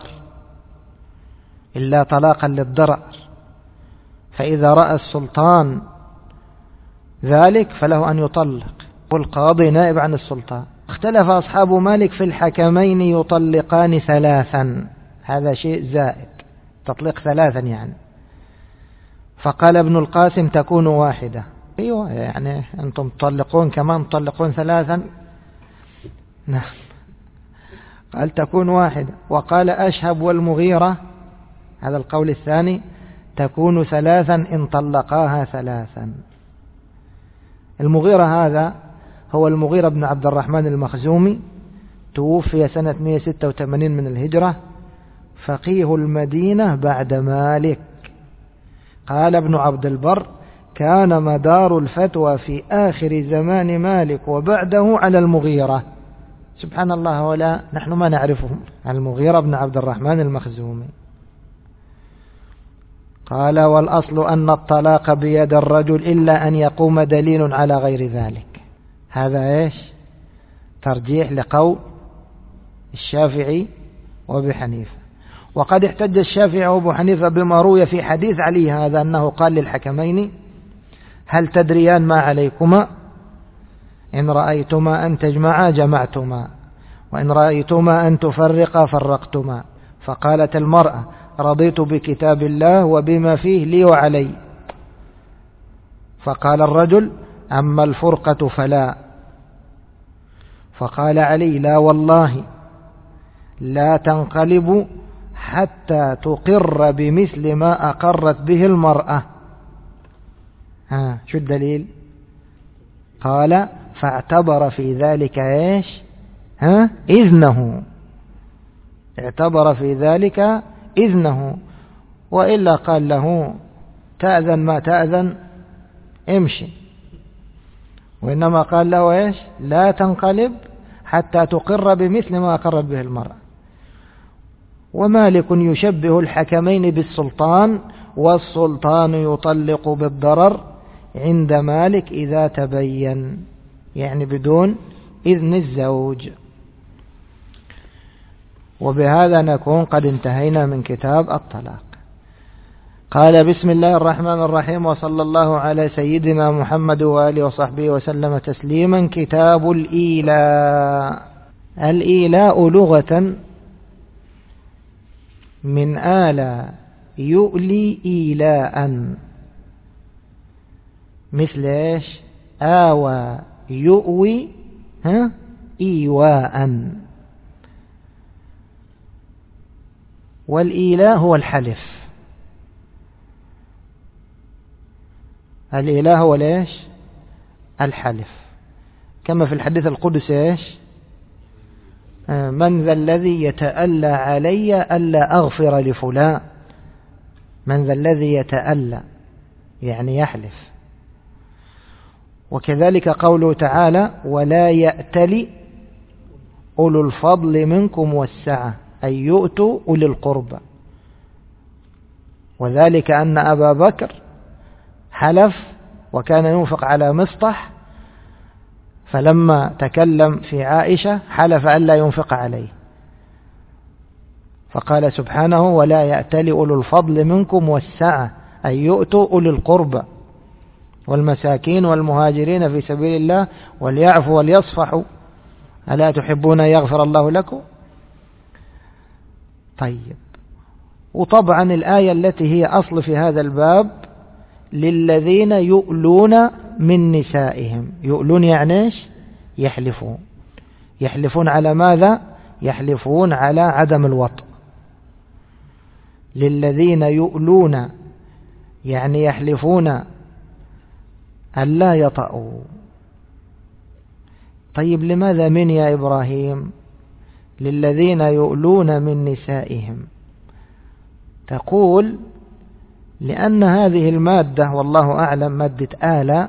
إلا طلاقا للضرر. فإذا رأى السلطان ذلك فله أن يطلق، والقاضي نائب عن السلطان. اختلف أصحاب مالك في الحكمين يطلقان ثلاثا، هذا شيء زائد، تطلق ثلاثا يعني. فقال ابن القاسم تكون واحدة. أيوة يعني أنتم تطلقون كمان تطلقون ثلاثا؟ نعم، قال تكون واحدة. وقال أشهب والمغيرة، هذا القول الثاني، تكون ثلاثا إن طلقاها ثلاثا. المغيرة هذا هو المغيرة بن عبد الرحمن المخزومي، توفي سنة مئة وستة وثمانين من الهجرة، فقيه المدينة بعد مالك. قال ابن عبد البر كان مدار الفتوى في آخر زمان مالك وبعده على المغيرة. سبحان الله، ولا نحن ما نعرفهم. المغيرة بن عبد الرحمن المخزومي قال والأصل أن الطلاق بيد الرجل إلا أن يقوم دليل على غير ذلك. هذا إيش؟ ترجيح لقول الشافعي وابي حنيفة. وقد احتج الشافعي وابو حنيفة بما روي في حديث علي هذا أنه قال للحكمين هل تدريان ما عليكما؟ إن رأيتما أن تجمعا جمعتما، وإن رأيتما أن تفرقا فرقتما. فقالت المرأة رضيت بكتاب الله وبما فيه لي وعلي. فقال الرجل أما الفرقة فلا. فقال علي لا والله لا تنقلب حتى تقر بمثل ما أقرت به المرأة. ها شو الدليل؟ قال فاعتبر في ذلك إيش؟ ها إذنه، اعتبر في ذلك إذنه، وإلا قال له تأذن ما تأذن امشي، وإنما قال له إيش؟ لا تنقلب حتى تقر بمثل ما أقرت به المرأة. ومالك يشبه الحكمين بالسلطان، والسلطان يطلق بالضرر عند مالك إذا تبين، يعني بدون إذن الزوج. وبهذا نكون قد انتهينا من كتاب الطلاق. قال: بسم الله الرحمن الرحيم، وصلى الله على سيدنا محمد وآله وصحبه وسلم تسليما. كتاب الإيلاء. الإيلاء لغة من آلى يؤلي إيلاء، مثل إيش؟ آوى يؤوي ها إيواء. والإيلاء هو الحلف. الإيلاء هو ليش؟ الحلف، كما في الحديث القدسي إيش؟ من ذا الذي يتألى علي ألا أغفر لفلان. من ذا الذي يتألى يعني يحلف. وكذلك قوله تعالى: ولا يأتل أولو الفضل منكم والسعة، أي يؤتوا أولي القربى. وذلك أن أبا بكر حلف وكان ينفق على مصطح، فلما تكلم في عائشة حلف ألا ينفق عليه، فقال سبحانه: ولا يأتل أولو الفضل منكم والسعة، أي يؤتوا أولي القربى والمساكين والمهاجرين في سبيل الله وليعفوا وليصفحوا، ألا تحبون يغفر الله لكم؟ طيب. وطبعا الآية التي هي أصل في هذا الباب: للذين يؤلون من نسائهم. يؤلون يعني ايش؟ يحلفون. يحلفون على ماذا؟ يحلفون على عدم الوطء. للذين يؤلون يعني يحلفون ألا يطأوا. طيب لماذا من يا إبراهيم؟ للذين يؤلون من نسائهم. تقول: لأن هذه المادة والله أعلم مادة آلة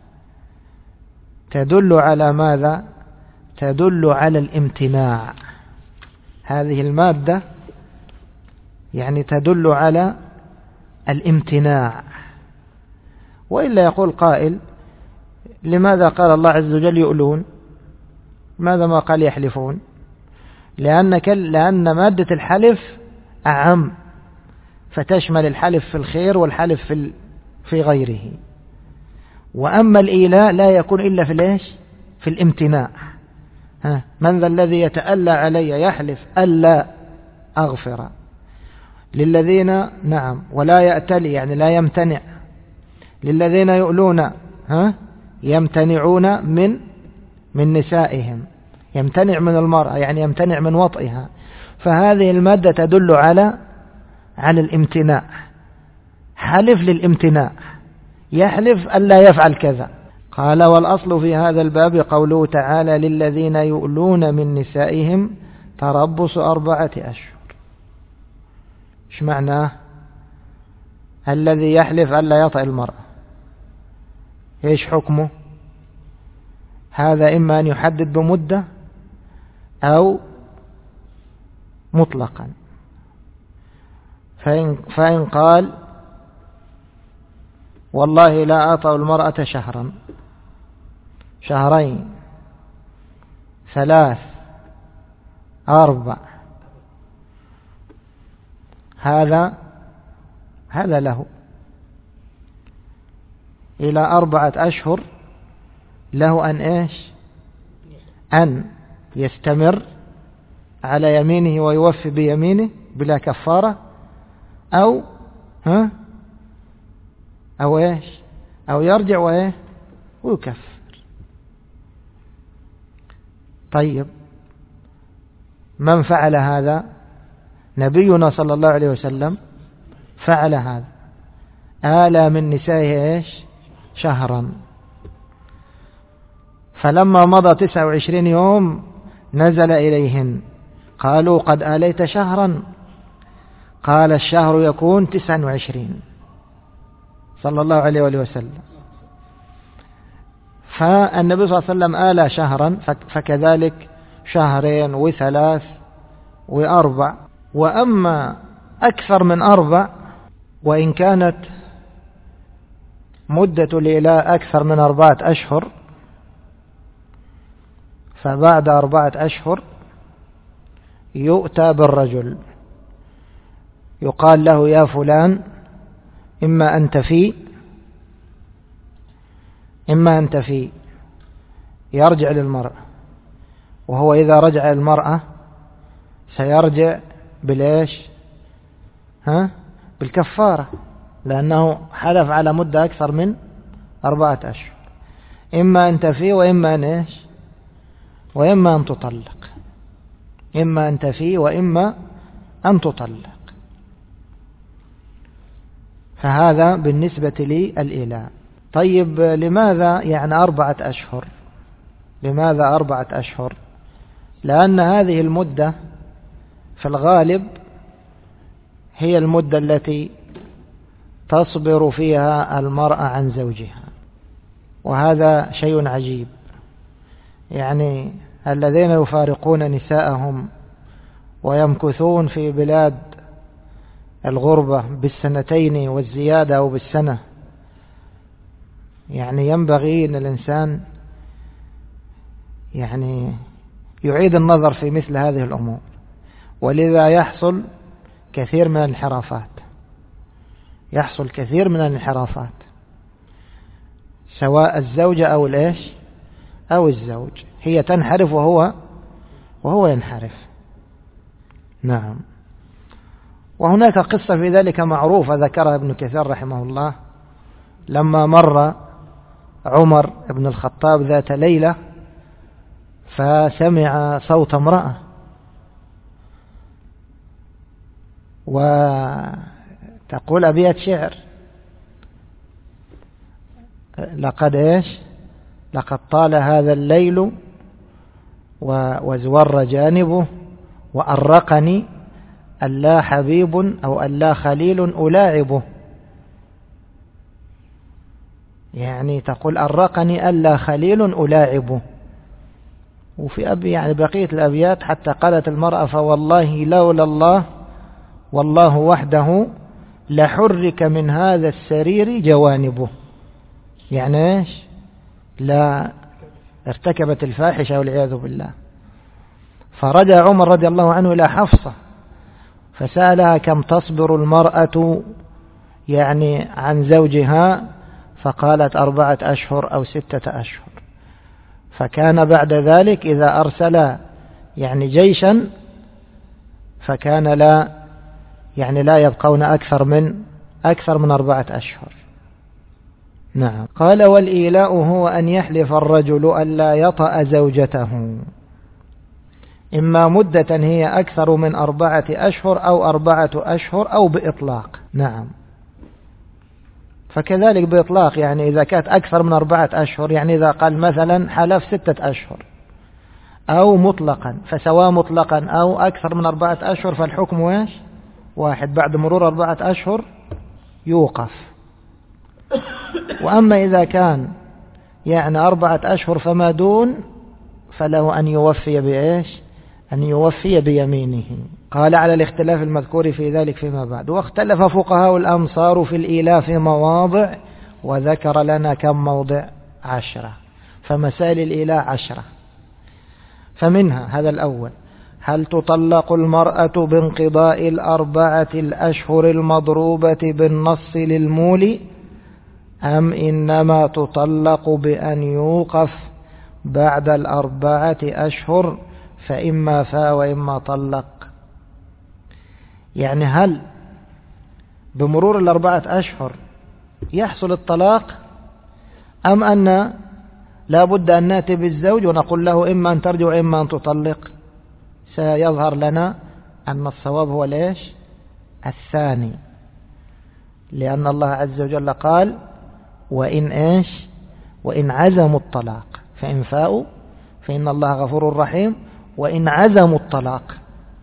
تدل على ماذا؟ تدل على الامتناع. هذه المادة يعني تدل على الامتناع. وإلا يقول قائل: لماذا قال الله عز وجل يؤلون؟ ماذا ما قال يحلفون؟ لأن, لأن مادة الحلف أعم، فتشمل الحلف في الخير والحلف في في غيره. وأما الإيلاء لا يكون إلا في ليش؟ في الامتناع. ها من ذا الذي يتألى علي يحلف ألا أغفر. للذين نعم ولا يأتلي يعني لا يمتنع. للذين يؤلون ها يمتنعون من من نسائهم. يمتنع من المرأة يعني يمتنع من وطئها. فهذه المادة تدل على على الامتناع. حلف للامتناع، يحلف ألا يفعل كذا. قال: والأصل في هذا الباب قوله تعالى: للذين يؤلون من نسائهم تربص أربعة أشهر. ايش معناه؟ الذي يحلف ألا يطأ المرأة ايش حكمه؟ هذا إما أن يحدد بمدة أو مطلقا. فإن, فإن قال: والله لا أطأ المرأة شهرا، شهرين، ثلاث، أربع، هذا هذا له إلى أربعة أشهر له أن إيش؟ أن يستمر على يمينه ويوفي بيمينه بلا كفارة، أو ها أو إيش أو يرجع وإيه ويكفر. طيب من فعل هذا؟ نبينا صلى الله عليه وسلم فعل هذا، آلى من نسائه إيش؟ شهرا. فلما مضى تسعة وعشرين يوم نزل إليهن قالوا: قد آليت شهرا. قال: الشهر يكون تسعة وعشرين صلى الله عليه وآله وسلم. فالنبي صلى الله عليه وسلم آلى شهرا، فكذلك شهرين وثلاث وأربع. وأما أكثر من أربع وإن كانت مدة الإيلاء أكثر من أربعة أشهر، فبعد أربعة أشهر يؤتى بالرجل يقال له يا فلان إما أن تفي إما أن تفي، يرجع للمرأة، وهو إذا رجع للمرأة سيرجع بالإيش؟ ها؟ بالكفارة، لأنه حلف على مدة أكثر من أربعة أشهر. إما أن تفي وإما أن إيش؟ وإما أن تطلق. إما أن تفي وإما أن تطلق. فهذا بالنسبة للإيلاء. طيب لماذا يعني أربعة أشهر؟ لماذا أربعة أشهر؟ لأن هذه المدة في الغالب هي المدة التي تصبر فيها المرأة عن زوجها، وهذا شيء عجيب. يعني الذين يفارقون نساءهم ويمكثون في بلاد الغربة بالسنتين والزيادة أو بالسنة، يعني ينبغي أن الإنسان يعني يعيد النظر في مثل هذه الأمور، ولذا يحصل كثير من الانحرافات يحصل كثير من الانحرافات سواء الزوجة أو الإيش أو الزوج، هي تنحرف وهو وهو ينحرف. نعم. وهناك قصة في ذلك معروفة ذكرها ابن كثير رحمه الله، لما مر عمر بن الخطاب ذات ليلة فسمع صوت امرأة، وتقول أبيات شعر: لقد إيش لقد طال هذا الليل وزور جانبه وأرقني ألا حبيب أو ألا خليل ألاعبه. يعني تقول أرقني ألا خليل ألاعبه. وفي أبي يعني بقية الأبيات حتى قالت المرأة: فوالله لولا الله والله وحده لحرك من هذا السرير جوانبه. يعني إيش؟ لا ارتكبت الفاحشة والعياذ بالله. فرجع عمر رضي الله عنه إلى حفصة فسألها: كم تصبر المرأة يعني عن زوجها؟ فقالت: أربعة أشهر أو ستة أشهر. فكان بعد ذلك إذا أرسل يعني جيشا فكان لا يعني لا يبقون أكثر من أكثر من أربعة أشهر. نعم. قال: والإيلاء هو أن يحلف الرجل ألا يطأ زوجته، إما مدة هي أكثر من أربعة أشهر أو أربعة أشهر أو بإطلاق. نعم. فكذلك بإطلاق، يعني إذا كانت أكثر من أربعة أشهر، يعني إذا قال مثلا حلف ستة أشهر، أو مطلقا، فسواء مطلقا أو أكثر من أربعة أشهر فالحكم واحد واحد بعد مرور أربعة أشهر يوقف. وأما إذا كان يعني أربعة أشهر فما دون فله أن يوفي بإيش؟ أن يوفي بيمينه. قال: على الاختلاف المذكور في ذلك فيما بعد. واختلف فقهاء الأمصار في الإيلاء في مواضع، وذكر لنا كم موضع؟ عشرة. فمسائل الإيلاء عشرة. فمنها هذا الأول: هل تطلق المرأة بانقضاء الأربعة الأشهر المضروبة بالنص للمولي، أم إنما تطلق بأن يوقف بعد الأربعة أشهر فإما فاء وإما طلق؟ يعني هل بمرور الأربعة أشهر يحصل الطلاق، أم أن لا بد أن نأتي بالزوج ونقول له إما أن ترجع وإما أن تطلق؟ سيظهر لنا أن الصواب هو ليش؟ الثاني، لأن الله عز وجل قال: وإن إيش وإن عزموا الطلاق فإن فاءوا فإن الله غفور رحيم. وإن عزموا الطلاق،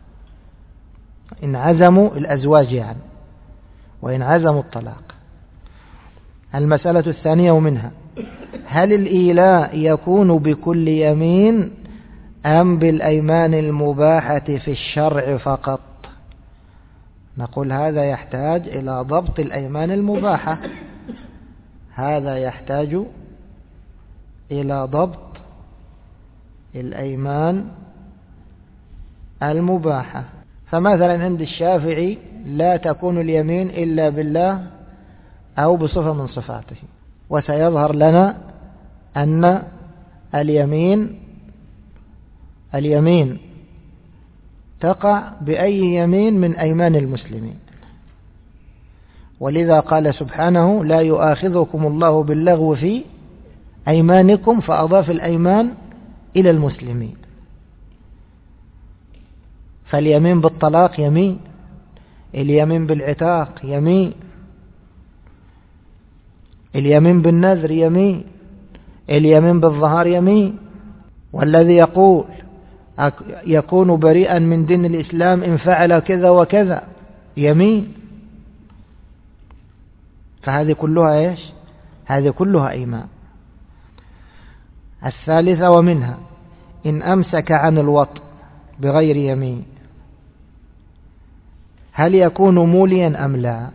إن عزموا الأزواج يعني، وإن عزموا الطلاق. المسألة الثانية ومنها: هل الإيلاء يكون بكل يمين أم بالأيمان المباحة في الشرع فقط؟ نقول هذا يحتاج إلى ضبط الأيمان المباحة، هذا يحتاج إلى ضبط الأيمان المباحة. فمثلا عند الشافعي لا تكون اليمين إلا بالله أو بصفة من صفاته، وسيظهر لنا أن اليمين اليمين تقع بأي يمين من أيمان المسلمين، ولذا قال سبحانه لا يؤاخذكم الله باللغو في أيمانكم، فأضاف الأيمان إلى المسلمين. فاليمين بالطلاق يمين، اليمين بالعتاق يمين، اليمين بالنذر يمين، اليمين بالظهار يمين. والذي يقول يكون بريئا من دين الإسلام إن فعل كذا وكذا يمين. فهذه كلها إيش؟ هذه كلها أيمان. الثالثة ومنها إن أمسك عن الوطء بغير يمين، هل يكون موليا أم لا؟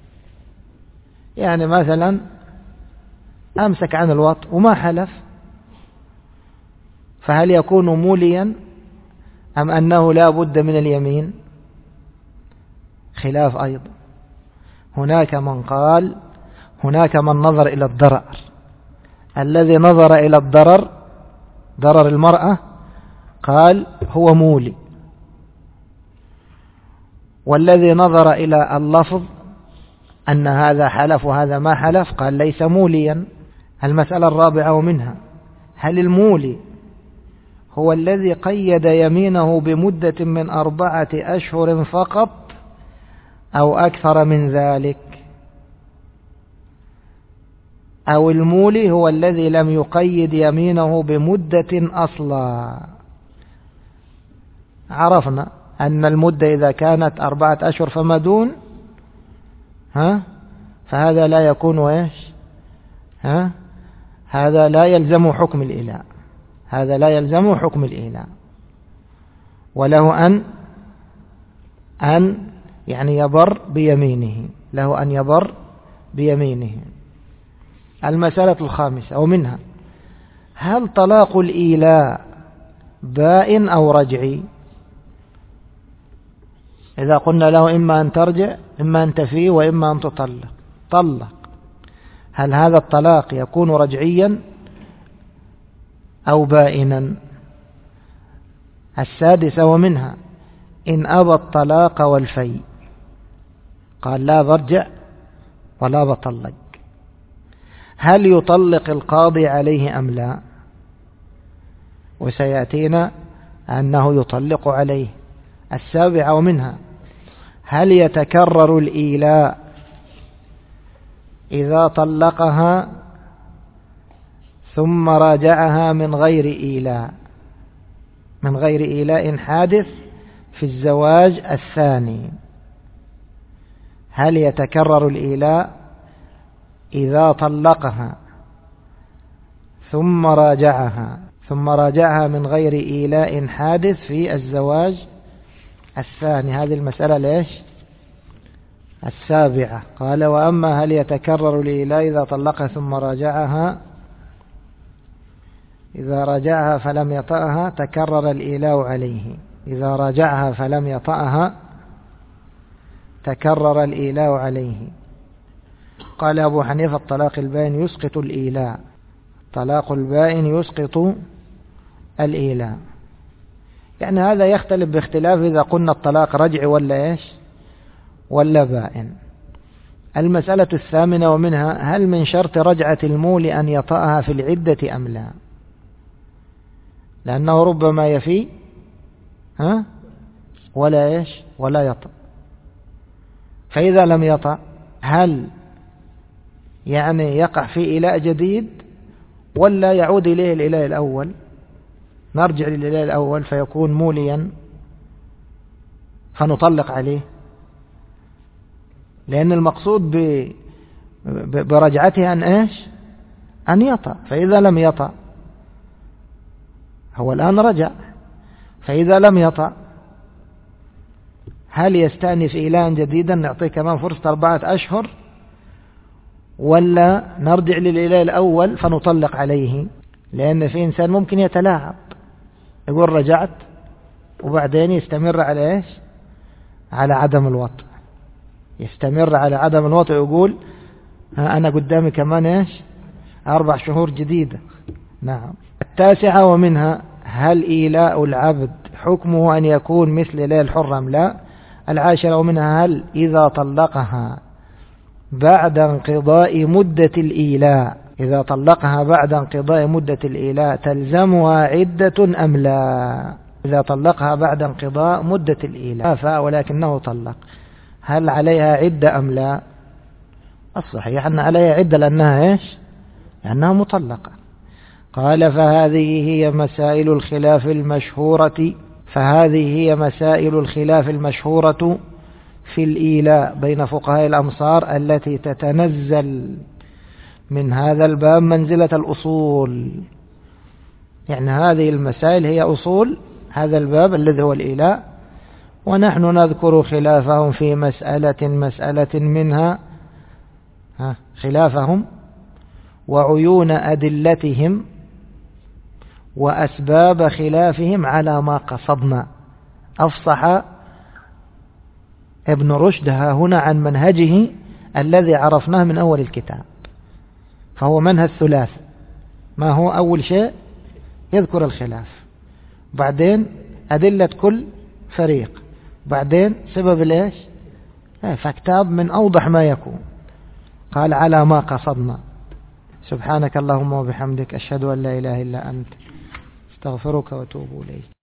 يعني مثلا أمسك عن الوطء وما حلف، فهل يكون موليا أم أنه لا بد من اليمين؟ خلاف أيضا. هناك من قال هناك من نظر إلى الضرر، الذي نظر إلى الضرر ضرر المرأة قال هو مولي، والذي نظر إلى اللفظ أن هذا حلف وهذا ما حلف قال ليس موليا. المسألة الرابعة ومنها هل المولي هو الذي قيد يمينه بمدة من أربعة أشهر فقط أو أكثر من ذلك، أو المولي هو الذي لم يقيد يمينه بمدة أصلا؟ عرفنا أن المدة إذا كانت أربعة أشهر فما دون ها فهذا لا يكون إيش ها هذا لا يلزم حكم الإيلاء، هذا لا يلزم حكم الإيلاء، وله أن أن يعني يبر بيمينه، له أن يبر بيمينه. المسألة الخامسة ومنها هل طلاق الإيلاء بائن أو رجعي؟ إذا قلنا له إما أن ترجع إما أن تفي وإما أن تطلق، طلق، هل هذا الطلاق يكون رجعيا أو بائنا؟ السادسة ومنها إن أبى الطلاق والفي، قال لا برجع ولا بطلق، هل يطلق القاضي عليه أم لا؟ وسيأتينا أنه يطلق عليه. السابعة ومنها هل يتكرر الإيلاء إذا طلقها ثم راجعها من غير إيلاء من غير إيلاء حادث في الزواج الثاني؟ هل يتكرر الإيلاء إذا طلقها ثم راجعها ثم راجعها من غير إيلاء حادث في الزواج الثاني؟ هذه المسألة ليش؟ السابعة. قال وأما هل يتكرر الإيلاء إذا طلقها ثم راجعها، إذا راجعها فلم يطأها تكرر الإيلاء عليه، إذا راجعها فلم يطأها تكرر الإيلاء عليه. قال أبو حنيفة الطلاق البائن يسقط الإيلاء، طلاق البائن يسقط الإيلاء. يعني هذا يختلف باختلاف إذا قلنا الطلاق رجع ولا إيش ولا بائن. المسألة الثامنة ومنها هل من شرط رجعة المولي أن يطأها في العدة أم لا؟ لأنه ربما يفي ها ولا إيش ولا يطأ، فإذا لم يطأ هل يعني يقع في إيلاء جديد ولا يعود إليه الإيلاء الأول؟ نرجع للإيلاء الأول فيكون موليا فنطلق عليه، لأن المقصود برجعته أن إيش أن يطأ، فإذا لم يطأ هو الآن رجع، فإذا لم يطأ هل يستأنف إيلاء جديدا نعطيه كمان فرصة أربعة أشهر، ولا نرجع للإيلاء الأول فنطلق عليه؟ لأن في إنسان ممكن يتلاعب يقول رجعت وبعدين يستمر على إيش؟ على عدم الوطء، يستمر على عدم الوطء ويقول أنا قدامي كمان إيش؟ أربع شهور جديدة. نعم. التاسعة ومنها هل إيلاء العبد حكمه أن يكون مثل إيلاء الحر أم لا؟ العاشرة ومنها هل إذا طلقها بعد انقضاء مدة الإيلاء إذا طلقها بعد انقضاء مدة الإيلاء تلزمها عدة أم لا؟ إذا طلقها بعد انقضاء مدة الإيلاء ولكنه طلق، هل عليها عدة أم لا؟ الصحيح أن عليها عدة لأنها إيش؟ لأنها مطلقة. قال فهذه هي مسائل الخلاف المشهورة فهذه هي مسائل الخلاف المشهورة في الإيلاء بين فقهاء الأمصار التي تتنزل من هذا الباب منزلة الأصول. يعني هذه المسائل هي أصول هذا الباب الذي هو الإيلاء، ونحن نذكر خلافهم في مسألة مسألة منها خلافهم وعيون أدلتهم وأسباب خلافهم على ما قصدنا. أفصح ابن رشد هنا عن منهجه الذي عرفناه من أول الكتاب، فهو منهج ثلاث. ما هو؟ أول شيء يذكر الخلاف، بعدين أدلة كل فريق، بعدين سبب الإيش؟ فكتاب من أوضح ما يكون. قال على ما قصدنا. سبحانك اللهم وبحمدك أشهد أن لا إله إلا أنت استغفرك وأتوب إليك.